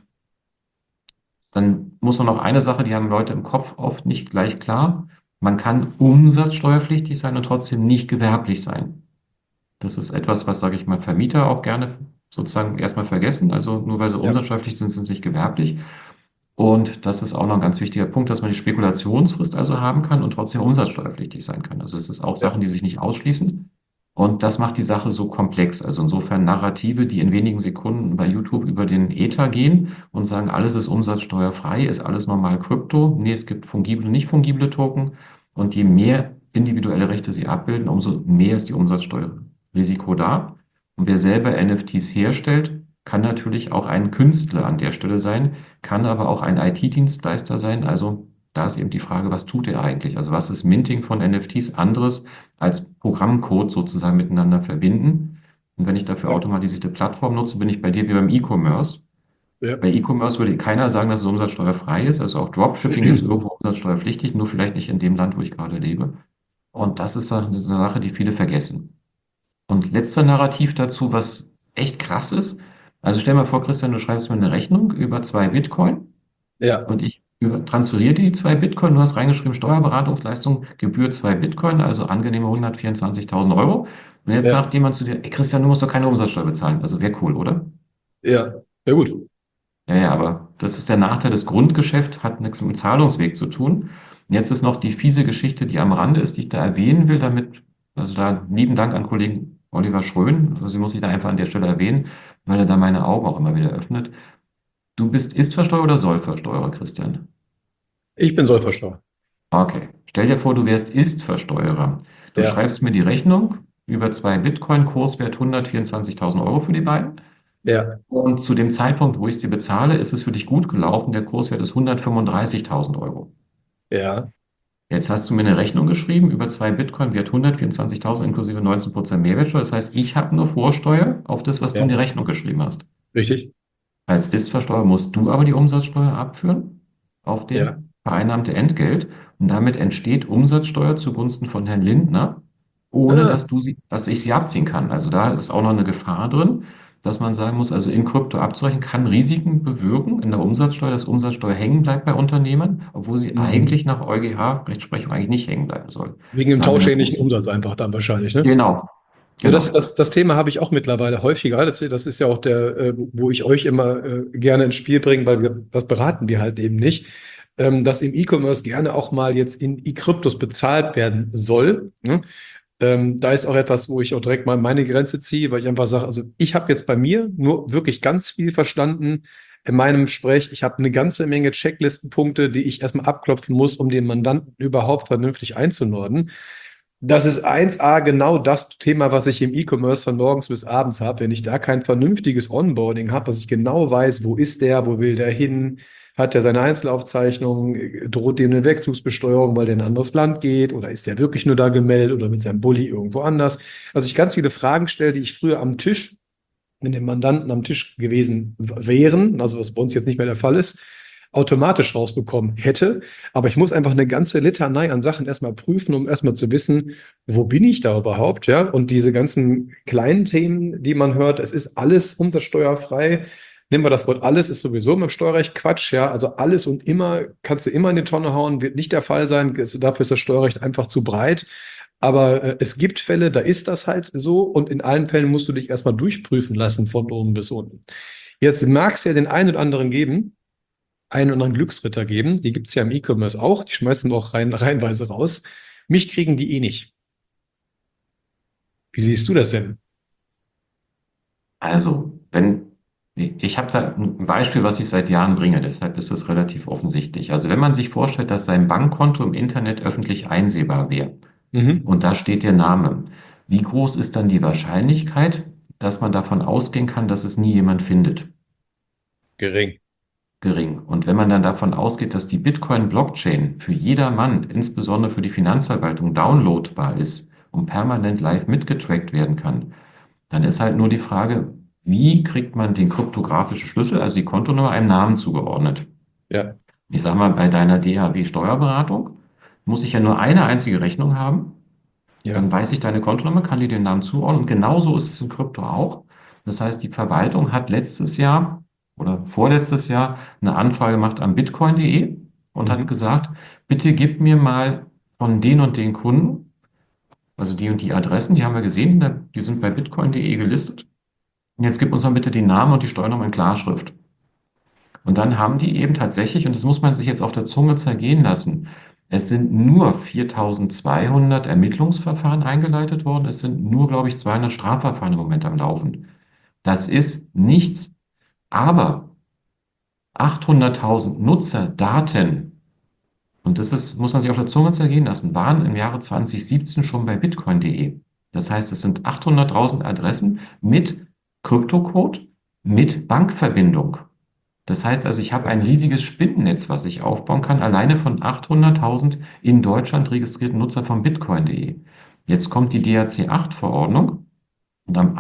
dann muss man noch eine Sache, die haben Leute im Kopf oft nicht gleich klar. Man kann umsatzsteuerpflichtig sein und trotzdem nicht gewerblich sein. Das ist etwas, was, sage ich mal, Vermieter auch gerne sozusagen erstmal vergessen. Also nur weil sie Ja. umsatzsteuerpflichtig sind, sind sie nicht gewerblich. Und das ist auch noch ein ganz wichtiger Punkt, dass man die Spekulationsfrist also haben kann und trotzdem umsatzsteuerpflichtig sein kann. Also es ist auch Sachen, die sich nicht ausschließen. Und das macht die Sache so komplex. Also insofern Narrative, die in wenigen Sekunden bei YouTube über den Ether gehen und sagen, alles ist umsatzsteuerfrei, ist alles normal Krypto. Nee, es gibt fungible, nicht fungible Token. Und je mehr individuelle Rechte sie abbilden, umso mehr ist die Umsatzsteuerrisiko da. Und wer selber NFTs herstellt, kann natürlich auch ein Künstler an der Stelle sein, kann aber auch ein IT-Dienstleister sein. Also da ist eben die Frage, was tut er eigentlich? Also was ist Minting von NFTs anderes als Programmcode sozusagen miteinander verbinden? Und wenn ich dafür automatisierte Plattformen nutze, bin ich bei dir wie beim E-Commerce. Ja. Bei E-Commerce würde keiner sagen, dass es umsatzsteuerfrei ist. Also auch Dropshipping ist irgendwo umsatzsteuerpflichtig, nur vielleicht nicht in dem Land, wo ich gerade lebe. Und das ist eine Sache, die viele vergessen. Und letzter Narrativ dazu, was echt krass ist. Also stell mal vor, Christian, du schreibst mir eine Rechnung über 2 Bitcoin Ja. und ich transferiere dir die 2 Bitcoin. Du hast reingeschrieben, Steuerberatungsleistung, Gebühr 2 Bitcoin, also angenehme 124.000 Euro. Und jetzt Ja. sagt jemand zu dir, ey Christian, du musst doch keine Umsatzsteuer bezahlen. Also wäre cool, oder? Ja. Ja, gut. Ja, aber das ist der Nachteil. Das Grundgeschäft hat nichts mit dem Zahlungsweg zu tun. Und jetzt ist noch die fiese Geschichte, die am Rande ist, die ich da erwähnen will, also da lieben Dank an Kollegen Oliver Schrön, also sie muss ich da einfach an der Stelle erwähnen, weil er da meine Augen auch immer wieder öffnet. Du bist Ist-Versteuerer oder Soll-Versteuerer, Christian? Ich bin Sollversteurer. Okay. Stell dir vor, du wärst Ist-Versteuerer. Du Ja. schreibst mir die Rechnung über 2 Bitcoin, Kurswert 124.000 Euro für die beiden. Ja. Und zu dem Zeitpunkt, wo ich es dir bezahle, ist es für dich gut gelaufen. Der Kurswert ist 135.000 Euro. Ja. Jetzt hast du mir eine Rechnung geschrieben über 2 Bitcoin, Wert 124.000 inklusive 19% Mehrwertsteuer. Das heißt, ich habe nur Vorsteuer auf das, was du in die Ja. Rechnung geschrieben hast. Richtig. Als Ist-Versteuerer musst du aber die Umsatzsteuer abführen auf Ja. den vereinnahmte Entgelt. Und damit entsteht Umsatzsteuer zugunsten von Herrn Lindner, ohne Ah. dass ich sie abziehen kann. Also da ist auch noch eine Gefahr drin, dass man sagen muss, also in Krypto abzurechnen kann Risiken bewirken in der Umsatzsteuer, dass Umsatzsteuer hängen bleibt bei Unternehmen, obwohl sie eigentlich nach EuGH-Rechtsprechung eigentlich nicht hängen bleiben soll. Wegen dem Da haben wir eine tauschähnlichen große. Umsatz einfach dann wahrscheinlich, ne? Genau, Ja, genau. das Thema habe ich auch mittlerweile häufiger. Das ist ja auch wo ich euch immer gerne ins Spiel bringe, weil das beraten wir halt eben nicht, dass im E-Commerce gerne auch mal jetzt in E-Kryptos bezahlt werden soll. Ne? Da ist auch etwas, wo ich auch direkt mal meine Grenze ziehe, weil ich einfach sage, also ich habe jetzt bei mir nur wirklich ganz viel verstanden in meinem Sprech. Ich habe eine ganze Menge Checklistenpunkte, die ich erstmal abklopfen muss, um den Mandanten überhaupt vernünftig einzunorden. Das ist 1A genau das Thema, was ich im E-Commerce von morgens bis abends habe. Wenn ich da kein vernünftiges Onboarding habe, dass ich genau weiß, wo ist der, wo will der hin, hat er seine Einzelaufzeichnung, droht dem eine Wegzugsbesteuerung, weil der in ein anderes Land geht, oder ist der wirklich nur da gemeldet oder mit seinem Bulli irgendwo anders? Also ich ganz viele Fragen stelle, die ich früher am Tisch mit dem Mandanten am Tisch gewesen wären, also was bei uns jetzt nicht mehr der Fall ist, automatisch rausbekommen hätte. Aber ich muss einfach eine ganze Litanei an Sachen erstmal prüfen, um erstmal zu wissen, wo bin ich da überhaupt, ja? Und diese ganzen kleinen Themen, die man hört, es ist alles umsatzsteuerfrei. Nehmen wir das Wort alles, ist sowieso im Steuerrecht Quatsch, ja. Also alles und immer kannst du immer in die Tonne hauen, wird nicht der Fall sein. Dafür ist das Steuerrecht einfach zu breit. Aber es gibt Fälle, da ist das halt so und in allen Fällen musst du dich erstmal durchprüfen lassen von oben bis unten. Jetzt mag es ja den einen oder anderen geben, einen oder anderen Glücksritter geben, die gibt es ja im E-Commerce auch, die schmeißen wir auch reihenweise raus. Mich kriegen die eh nicht. Wie siehst du das denn? Also, ich habe da ein Beispiel, was ich seit Jahren bringe, deshalb ist es relativ offensichtlich. Also, wenn man sich vorstellt, dass sein Bankkonto im Internet öffentlich einsehbar wäre Mhm. und da steht der Name, wie groß ist dann die Wahrscheinlichkeit, dass man davon ausgehen kann, dass es nie jemand findet? Gering. Gering. Und wenn man dann davon ausgeht, dass die Bitcoin-Blockchain für jedermann, insbesondere für die Finanzverwaltung, downloadbar ist und permanent live mitgetrackt werden kann, dann ist halt nur die Frage, wie kriegt man den kryptografischen Schlüssel, also die Kontonummer, einem Namen zugeordnet? Ja. Ich sage mal, bei deiner DHB Steuerberatung muss ich ja nur eine einzige Rechnung haben. Ja. Dann weiß ich deine Kontonummer, kann dir den Namen zuordnen. Und genauso ist es in Krypto auch. Das heißt, die Verwaltung hat letztes Jahr oder vorletztes Jahr eine Anfrage gemacht an bitcoin.de und hat Mhm. gesagt, bitte gib mir mal von den und den Kunden, also die und die Adressen, die haben wir gesehen, die sind bei bitcoin.de gelistet. Und jetzt gib uns mal bitte den Namen und die Steuernummer in Klarschrift. Und dann haben die eben tatsächlich, und das muss man sich jetzt auf der Zunge zergehen lassen, es sind nur 4.200 Ermittlungsverfahren eingeleitet worden. Es sind nur, glaube ich, 200 Strafverfahren im Moment am Laufen. Das ist nichts. Aber 800.000 Nutzerdaten, und das ist, muss man sich auf der Zunge zergehen lassen, waren im Jahre 2017 schon bei bitcoin.de. Das heißt, es sind 800.000 Adressen mit Kryptocode, mit Bankverbindung. Das heißt also, ich habe ein riesiges Spinnennetz, was ich aufbauen kann, alleine von 800.000 in Deutschland registrierten Nutzern von bitcoin.de. Jetzt kommt die DRC 8-Verordnung und am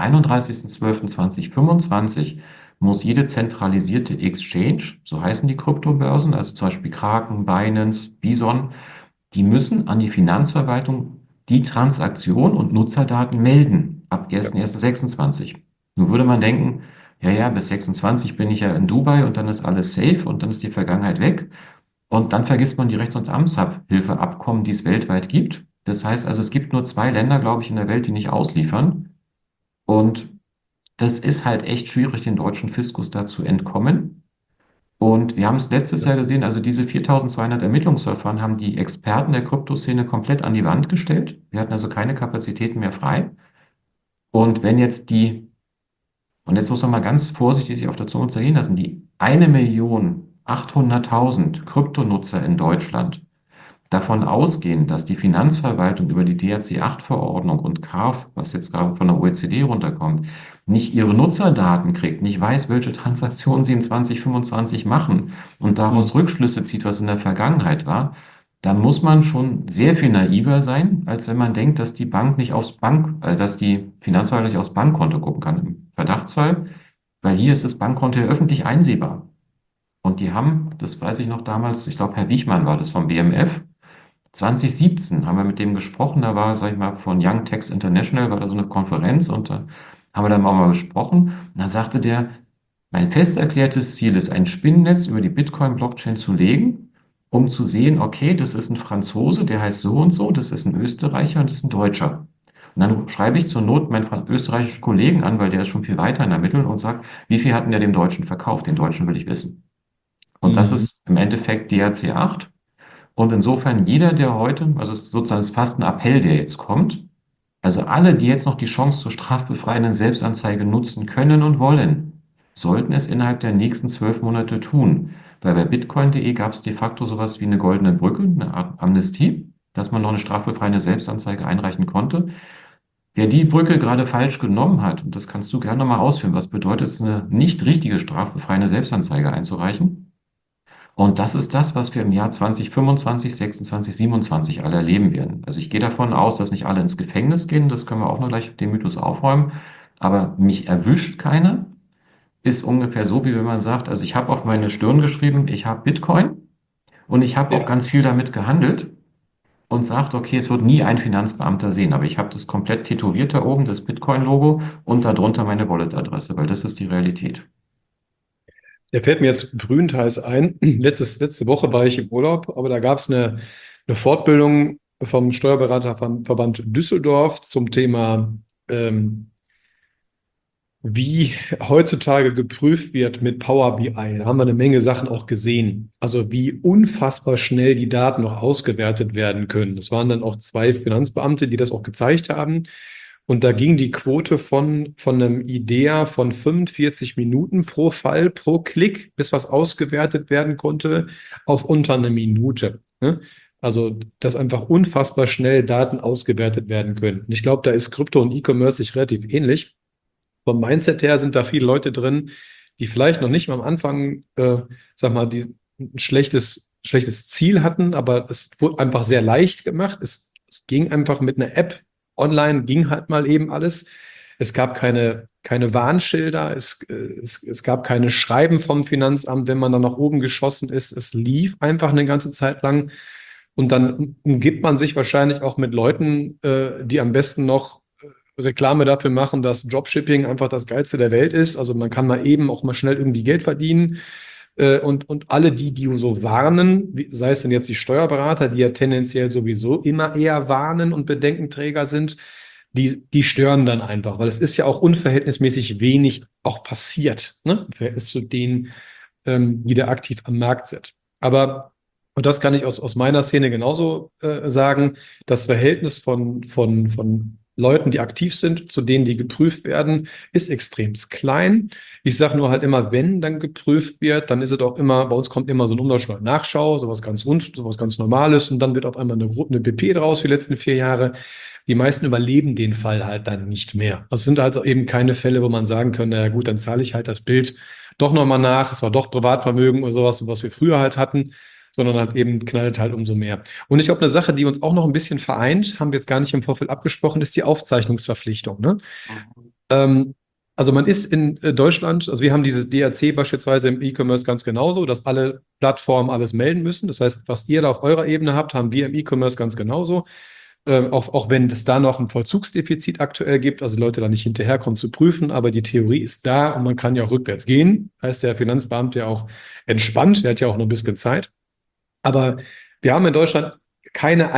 31.12.2025 muss jede zentralisierte Exchange, so heißen die Kryptobörsen, also zum Beispiel Kraken, Binance, Bison, die müssen an die Finanzverwaltung die Transaktion und Nutzerdaten melden ab Ja. 1.1.26. Nun würde man denken, ja, ja, bis 26 bin ich ja in Dubai und dann ist alles safe und dann ist die Vergangenheit weg. Und dann vergisst man die Rechts- und Amtshilfeabkommen, die es weltweit gibt. Das heißt also, es gibt nur 2 Länder, glaube ich, in der Welt, die nicht ausliefern. Und das ist halt echt schwierig, den deutschen Fiskus da zu entkommen. Und wir haben es letztes Jahr gesehen, also diese 4.200 Ermittlungsverfahren haben die Experten der Kryptoszene komplett an die Wand gestellt. Wir hatten also keine Kapazitäten mehr frei. Und wenn jetzt und jetzt muss man mal ganz vorsichtig sich auf der Zunge zergehen lassen, die 1.800.000 Kryptonutzer in Deutschland davon ausgehen, dass die Finanzverwaltung über die DRC 8-Verordnung und CARF, was jetzt gerade von der OECD runterkommt, nicht ihre Nutzerdaten kriegt, nicht weiß, welche Transaktionen sie in 2025 machen und daraus Rückschlüsse zieht, was in der Vergangenheit war, dann muss man schon sehr viel naiver sein, als wenn man denkt, dass dass die Finanzverwaltung nicht aufs Bankkonto gucken kann im Verdachtsfall, weil hier ist das Bankkonto ja öffentlich einsehbar. Und die haben, das weiß ich noch damals, ich glaube, Herr Wichmann war das vom BMF, 2017 haben wir mit dem gesprochen, da war, sag ich mal, von Young Techs International, war da so eine Konferenz und da haben wir dann auch mal gesprochen. Und da sagte der, mein fest erklärtes Ziel ist, ein Spinnennetz über die Bitcoin-Blockchain zu legen, um zu sehen, okay, das ist ein Franzose, der heißt so und so, das ist ein Österreicher und das ist ein Deutscher. Und dann schreibe ich zur Not meinen österreichischen Kollegen an, weil der ist schon viel weiter in Ermitteln und sagt, wie viel hatten der dem Deutschen verkauft? Den Deutschen will ich wissen. Und das Mhm. ist im Endeffekt DRC 8. Und insofern jeder, der heute, also es ist sozusagen fast ein Appell, der jetzt kommt, also alle, die jetzt noch die Chance zur straffbefreienden Selbstanzeige nutzen können und wollen, sollten es innerhalb der nächsten 12 Monate tun. Weil bei bitcoin.de gab es de facto sowas wie eine goldene Brücke, eine Art Amnestie, dass man noch eine straffbefreiende Selbstanzeige einreichen konnte. Wer die Brücke gerade falsch genommen hat, und das kannst du gerne mal ausführen, was bedeutet es, eine nicht richtige straffbefreiende Selbstanzeige einzureichen? Und das ist das, was wir im Jahr 2025, 26, 27 alle erleben werden. Also ich gehe davon aus, dass nicht alle ins Gefängnis gehen, das können wir auch noch gleich den Mythos aufräumen, aber mich erwischt keiner, ist ungefähr so, wie wenn man sagt, also ich habe auf meine Stirn geschrieben, ich habe Bitcoin und ich habe auch Ja. ganz viel damit gehandelt und sagt, okay, es wird nie ein Finanzbeamter sehen, aber ich habe das komplett tätowiert da oben, das Bitcoin-Logo und darunter meine Wallet-Adresse, weil das ist die Realität. Der fällt mir jetzt brühend heiß ein. Letzte Woche war ich im Urlaub, aber da gab es eine Fortbildung vom Steuerberaterverband Düsseldorf zum Thema, wie heutzutage geprüft wird mit Power BI. Da haben wir eine Menge Sachen auch gesehen. Also wie unfassbar schnell die Daten noch ausgewertet werden können. Das waren dann auch zwei Finanzbeamte, die das auch gezeigt haben. Und da ging die Quote von einem IDEA von 45 Minuten pro Fall, pro Klick, bis was ausgewertet werden konnte, auf unter eine Minute. Ne? Also, dass einfach unfassbar schnell Daten ausgewertet werden können. Und ich glaube, da ist Krypto und E-Commerce sich relativ ähnlich. Vom Mindset her sind da viele Leute drin, die vielleicht noch nicht mal am Anfang, sag mal, ein schlechtes Ziel hatten, aber es wurde einfach sehr leicht gemacht. Es ging einfach mit einer App online, ging halt mal eben alles. Es gab keine Warnschilder, es gab keine Schreiben vom Finanzamt, wenn man dann nach oben geschossen ist. Es lief einfach eine ganze Zeit lang. Und dann umgibt man sich wahrscheinlich auch mit Leuten, die am besten noch Reklame dafür machen, dass Dropshipping einfach das Geilste der Welt ist. Also man kann mal eben auch mal schnell irgendwie Geld verdienen. Und alle die so warnen, sei es denn jetzt die Steuerberater, die ja tendenziell sowieso immer eher warnen und Bedenkenträger sind, die stören dann einfach, weil es ist ja auch unverhältnismäßig wenig auch passiert, ne? Im Verhältnis zu denen, die da aktiv am Markt sind. Aber, und das kann ich aus meiner Szene genauso sagen, das Verhältnis von Leuten, die aktiv sind, zu denen, die geprüft werden, ist extrem klein. Ich sage nur halt immer, wenn dann geprüft wird, dann ist es auch immer, bei uns kommt immer so ein Umsatzsteuer-Nachschau, sowas ganz Normales und dann wird auf einmal eine BP draus für die letzten 4 Jahre. Die meisten überleben den Fall halt dann nicht mehr. Also es sind also eben keine Fälle, wo man sagen kann, na gut, dann zahle ich halt das Bild doch nochmal nach, es war doch Privatvermögen oder sowas, was wir früher halt hatten, sondern halt eben knallt halt umso mehr. Und ich glaube, eine Sache, die uns auch noch ein bisschen vereint, haben wir jetzt gar nicht im Vorfeld abgesprochen, ist die Aufzeichnungsverpflichtung. Ne? Ähm, also man ist in Deutschland, also wir haben dieses DRC beispielsweise im E-Commerce ganz genauso, dass alle Plattformen alles melden müssen. Das heißt, was ihr da auf eurer Ebene habt, haben wir im E-Commerce ganz genauso. Auch wenn es da noch ein Vollzugsdefizit aktuell gibt, also Leute da nicht hinterherkommen zu prüfen, aber die Theorie ist da und man kann ja auch rückwärts gehen. Heißt der Finanzbeamte ja auch entspannt, der hat ja auch noch ein bisschen Zeit. Aber wir haben in Deutschland keine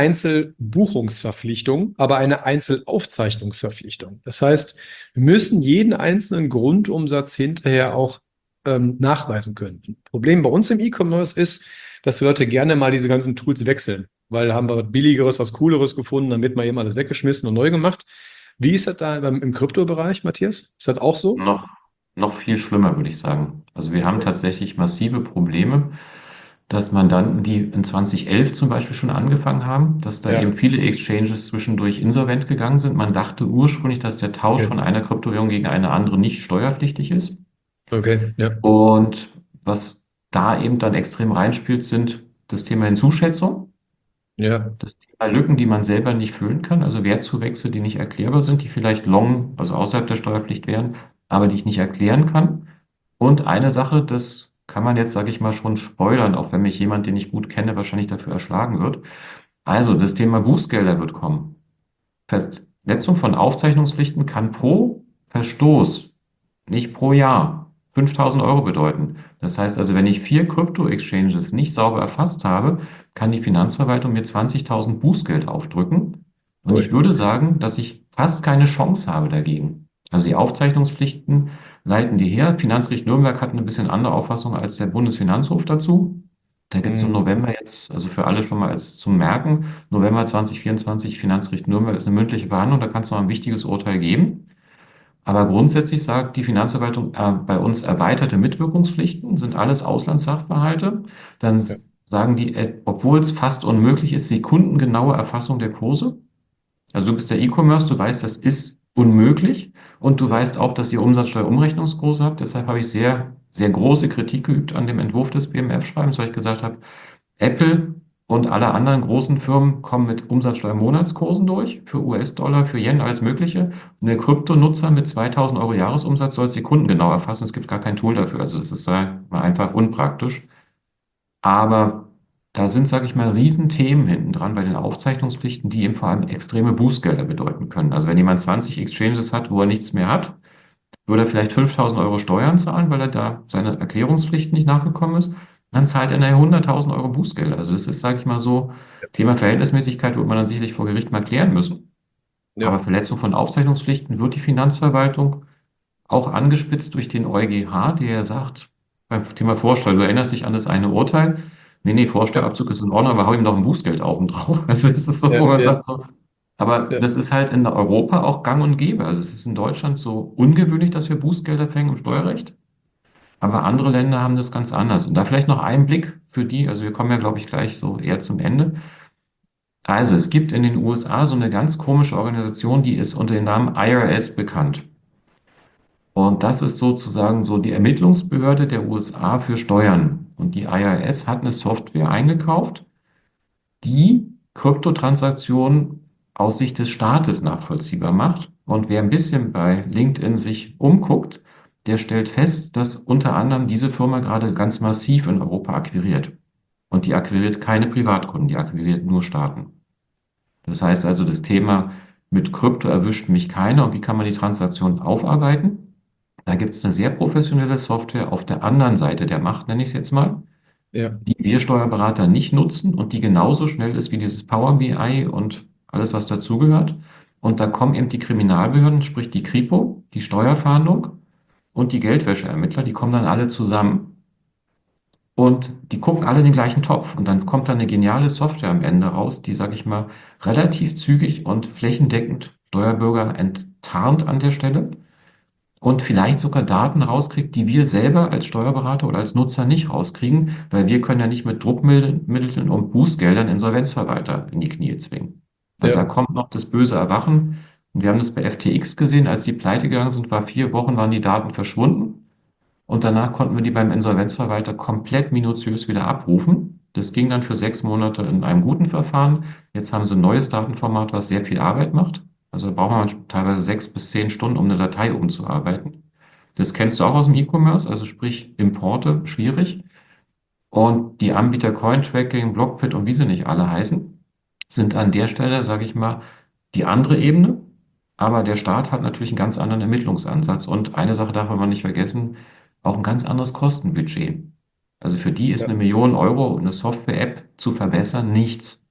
Einzelbuchungsverpflichtung, aber eine Einzelaufzeichnungsverpflichtung. Das heißt, wir müssen jeden einzelnen Grundumsatz hinterher auch nachweisen können. Problem bei uns im E-Commerce ist, dass die Leute gerne mal diese ganzen Tools wechseln, weil haben wir was Billigeres, was Cooleres gefunden, dann wird mal eben alles weggeschmissen und neu gemacht. Wie ist das da im Kryptobereich, Matthias? Ist das auch so? Noch, noch viel schlimmer, würde ich sagen. Also wir haben tatsächlich massive Probleme, dass Mandanten, die in 2011 zum Beispiel schon angefangen haben, dass da eben Ja, viele Exchanges zwischendurch insolvent gegangen sind. Man dachte ursprünglich, dass der Tausch okay. von einer Kryptowährung gegen eine andere nicht steuerpflichtig ist. Okay, ja. Und was da eben dann extrem reinspielt, sind das Thema Hinzuschätzung, Ja, das Thema Lücken, die man selber nicht füllen kann, also Wertzuwächse, die nicht erklärbar sind, die vielleicht long, also außerhalb der Steuerpflicht wären, aber die ich nicht erklären kann. Und eine Sache, das kann man jetzt, sage ich mal, schon spoilern, auch wenn mich jemand, den ich gut kenne, wahrscheinlich dafür erschlagen wird. Also, das Thema Bußgelder wird kommen. Verletzung von Aufzeichnungspflichten kann pro Verstoß, nicht pro Jahr, 5.000 € bedeuten. Das heißt also, wenn ich 4 Krypto-Exchanges nicht sauber erfasst habe, kann die Finanzverwaltung mir 20.000 Bußgeld aufdrücken. Und ich cool. würde sagen, dass ich fast keine Chance habe dagegen. Also die Aufzeichnungspflichten leiten die her. Finanzgericht Nürnberg hat eine bisschen andere Auffassung als der Bundesfinanzhof dazu. Da gibt es im Mhm. November jetzt, also für alle schon mal als zum Merken, November 2024, Finanzgericht Nürnberg ist eine mündliche Verhandlung, da kann es noch ein wichtiges Urteil geben. Aber grundsätzlich sagt die Finanzverwaltung bei uns erweiterte Mitwirkungspflichten, sind alles Auslandssachverhalte. Dann Ja. sagen die, obwohl es fast unmöglich ist, sekundengenaue Erfassung der Kurse. Also du bist der E-Commerce, du weißt, das ist unmöglich und du weißt auch, dass ihr Umsatzsteuerumrechnungskurse habt. Deshalb habe ich sehr, sehr große Kritik geübt an dem Entwurf des BMF-Schreibens, weil ich gesagt habe, Apple Und alle anderen großen Firmen kommen mit Umsatzsteuermonatskursen durch, für US-Dollar, für Yen, alles Mögliche. Und der Kryptonutzer mit 2000 Euro Jahresumsatz soll es sekundengenau erfassen. Es gibt gar kein Tool dafür. Also es ist mal einfach unpraktisch. Aber da sind, sage ich mal, Riesenthemen hinten dran bei den Aufzeichnungspflichten, die eben vor allem extreme Bußgelder bedeuten können. Also wenn jemand 20 Exchanges hat, wo er nichts mehr hat, würde er vielleicht 5000 Euro Steuern zahlen, weil er da seine Erklärungspflicht nicht nachgekommen ist. Dann zahlt er nachher 100.000 Euro Bußgelder. Also das ist, sage ich mal so, Thema Verhältnismäßigkeit wird man dann sicherlich vor Gericht mal klären müssen. Aber Ja, Verletzung von Aufzeichnungspflichten wird die Finanzverwaltung auch angespitzt durch den EuGH, der ja sagt, beim Thema Vorsteuer, du erinnerst dich an das eine Urteil, nee, ja, Vorsteuerabzug ist in Ordnung, aber hau ihm noch ein Bußgeld auf und drauf. Also es ist so, wo ja, man ja, sagt so, aber ja, das ist halt in Europa auch gang und gäbe. Also es ist in Deutschland so ungewöhnlich, dass wir Bußgelder verhängen im Steuerrecht. Aber andere Länder haben das ganz anders. Und da vielleicht noch ein Blick für die, also wir kommen ja, glaube ich, gleich so eher zum Ende. Also es gibt in den USA so eine ganz komische Organisation, die ist unter dem Namen IRS bekannt. Und das ist sozusagen so die Ermittlungsbehörde der USA für Steuern. Und die IRS hat eine Software eingekauft, die Kryptotransaktionen aus Sicht des Staates nachvollziehbar macht. Und wer ein bisschen bei LinkedIn sich umguckt, der stellt fest, dass unter anderem diese Firma gerade ganz massiv in Europa akquiriert. Und die akquiriert keine Privatkunden, die akquiriert nur Staaten. Das heißt also, das Thema mit Krypto erwischt mich keiner und wie kann man die Transaktion aufarbeiten? Da gibt es eine sehr professionelle Software auf der anderen Seite der Macht, nenne ich es jetzt mal, ja, die wir Steuerberater nicht nutzen und die genauso schnell ist wie dieses Power BI und alles, was dazugehört. Und da kommen eben die Kriminalbehörden, sprich die Kripo, die Steuerfahndung und die Geldwäscheermittler, die kommen dann alle zusammen und die gucken alle in den gleichen Topf. Und dann kommt da eine geniale Software am Ende raus, die, sage ich mal, relativ zügig und flächendeckend Steuerbürger enttarnt an der Stelle und vielleicht sogar Daten rauskriegt, die wir selber als Steuerberater oder als Nutzer nicht rauskriegen, weil wir können ja nicht mit Druckmitteln und Bußgeldern Insolvenzverwalter in die Knie zwingen. Also da ja, kommt noch das böse Erwachen. Und wir haben das bei FTX gesehen, als die pleite gegangen sind, war 4 Wochen, waren die Daten verschwunden. Und danach konnten wir die beim Insolvenzverwalter komplett minutiös wieder abrufen. Das ging dann für 6 Monate in einem guten Verfahren. Jetzt haben sie ein neues Datenformat, was sehr viel Arbeit macht. Also da braucht man teilweise 6 bis 10 Stunden, um eine Datei umzuarbeiten. Das kennst du auch aus dem E-Commerce, also sprich Importe, schwierig. Und die Anbieter Cointracking, Blockbit und wie sie nicht alle heißen, sind an der Stelle, sage ich mal, die andere Ebene. Aber der Staat hat natürlich einen ganz anderen Ermittlungsansatz. Und eine Sache darf man nicht vergessen, auch ein ganz anderes Kostenbudget. Also für die ist ja. 1 Million Euro eine Software-App zu verbessern nichts.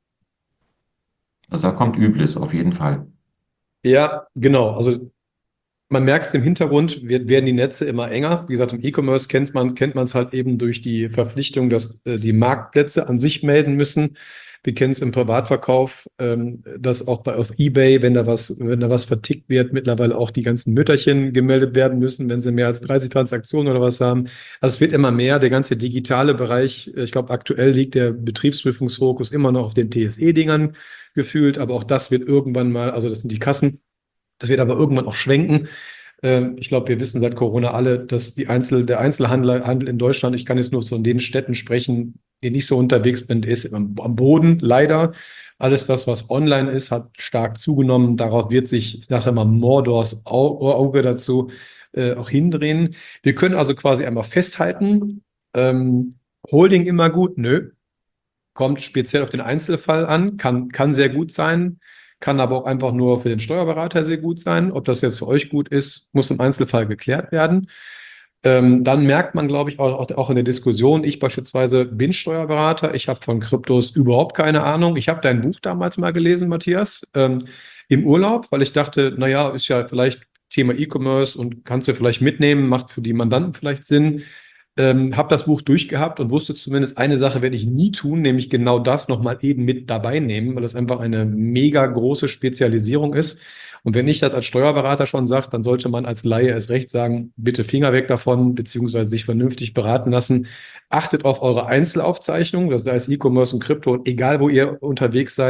Also da kommt Übles auf jeden Fall. Ja, genau. Also man merkt es im Hintergrund, werden die Netze immer enger. Wie gesagt, im E-Commerce kennt man es halt eben durch die Verpflichtung, dass die Marktplätze an sich melden müssen. Wir kennen es im Privatverkauf, dass auch auf eBay, wenn da was vertickt wird, mittlerweile auch die ganzen Mütterchen gemeldet werden müssen, wenn sie mehr als 30 Transaktionen oder was haben. Also es wird immer mehr. Der ganze digitale Bereich, ich glaube, aktuell liegt der Betriebsprüfungsfokus immer noch auf den TSE-Dingern gefühlt, aber auch das wird irgendwann mal, also das sind die Kassen. Das wird aber irgendwann auch schwenken. Ich glaube, wir wissen seit Corona alle, dass der Einzelhandel in Deutschland, ich kann jetzt nur so in den Städten sprechen, die nicht so unterwegs bin, der ist am Boden, leider. Alles das, was online ist, hat stark zugenommen. Darauf wird sich, ich sage mal, Mordors Auge dazu auch hindrehen. Wir können also quasi einmal festhalten, Holding immer gut, nö. Kommt speziell auf den Einzelfall an, kann sehr gut sein, kann aber auch einfach nur für den Steuerberater sehr gut sein. Ob das jetzt für euch gut ist, muss im Einzelfall geklärt werden. Dann merkt man, glaube ich, auch in der Diskussion, ich beispielsweise bin Steuerberater, ich habe von Kryptos überhaupt keine Ahnung. Ich habe dein Buch damals mal gelesen, Matthias, im Urlaub, weil ich dachte, naja, ist ja vielleicht Thema E-Commerce und kannst du vielleicht mitnehmen, macht für die Mandanten vielleicht Sinn. Habe das Buch durchgehabt und wusste zumindest, eine Sache werde ich nie tun, nämlich genau das nochmal eben mit dabei nehmen, weil es einfach eine mega große Spezialisierung ist. Und wenn ich das als Steuerberater schon sage, dann sollte man als Laie erst recht sagen, bitte Finger weg davon, beziehungsweise sich vernünftig beraten lassen. Achtet auf eure Einzelaufzeichnung, das heißt E-Commerce und Krypto, egal wo ihr unterwegs seid,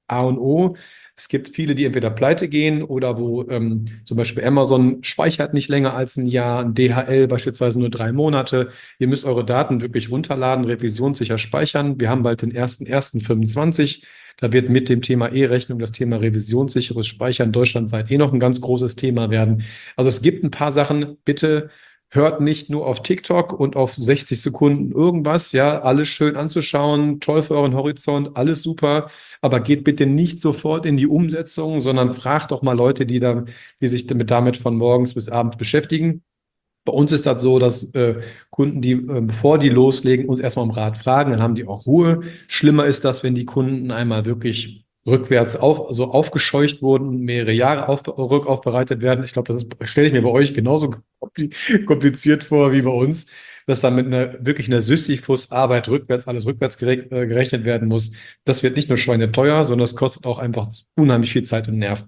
A und O. Es gibt viele, die entweder pleite gehen oder wo zum Beispiel Amazon speichert nicht länger als ein Jahr, ein DHL beispielsweise nur 3 Monate. Ihr müsst eure Daten wirklich runterladen, revisionssicher speichern. Wir haben bald den 1.1.25. Da wird mit dem Thema E-Rechnung das Thema revisionssicheres Speichern deutschlandweit noch ein ganz großes Thema werden. Also es gibt ein paar Sachen, bitte hört nicht nur auf TikTok und auf 60 Sekunden irgendwas, ja, alles schön anzuschauen, toll für euren Horizont, alles super, aber geht bitte nicht sofort in die Umsetzung, sondern fragt doch mal Leute, die sich damit von morgens bis abends beschäftigen. Bei uns ist das so, dass Kunden, die bevor die loslegen, uns erstmal um Rat fragen, dann haben die auch Ruhe. Schlimmer ist das, wenn die Kunden einmal wirklich rückwärts aufgescheucht wurden, mehrere Jahre rückaufbereitet werden. Ich glaube, stelle ich mir bei euch genauso kompliziert vor wie bei uns, dass dann mit wirklich einer Sisyphus-Arbeit alles rückwärts gerechnet werden muss. Das wird nicht nur schweineteuer, sondern es kostet auch einfach unheimlich viel Zeit und Nerven.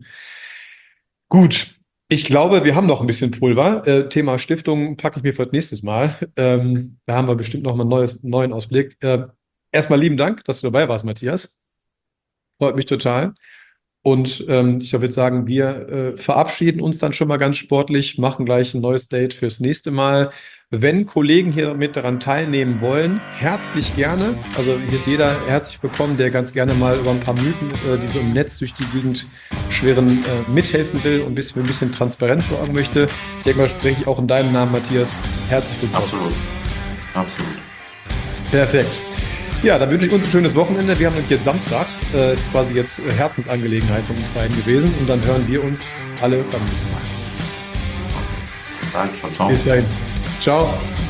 Gut. Ich glaube, wir haben noch ein bisschen Pulver. Thema Stiftung packe ich mir für das nächste Mal. Da haben wir bestimmt noch mal einen neuen Ausblick. Erstmal lieben Dank, dass du dabei warst, Matthias. Freut mich total. Und ich würde sagen, wir verabschieden uns dann schon mal ganz sportlich, machen gleich ein neues Date fürs nächste Mal. Wenn Kollegen hier mit daran teilnehmen wollen, herzlich gerne. Also hier ist jeder herzlich willkommen, der ganz gerne mal über ein paar Mythen, die so im Netz durch die Gegend schwirren, mithelfen will und für ein bisschen Transparenz sorgen möchte. Ich denke mal, spreche ich auch in deinem Namen, Matthias. Herzlich willkommen. Absolut. Perfekt. Ja, dann wünsche ich uns ein schönes Wochenende. Wir haben nämlich jetzt Samstag. Ist quasi jetzt Herzensangelegenheit von uns beiden gewesen. Und dann hören wir uns alle beim nächsten Mal. Danke, ciao. Bis dahin. Ciao.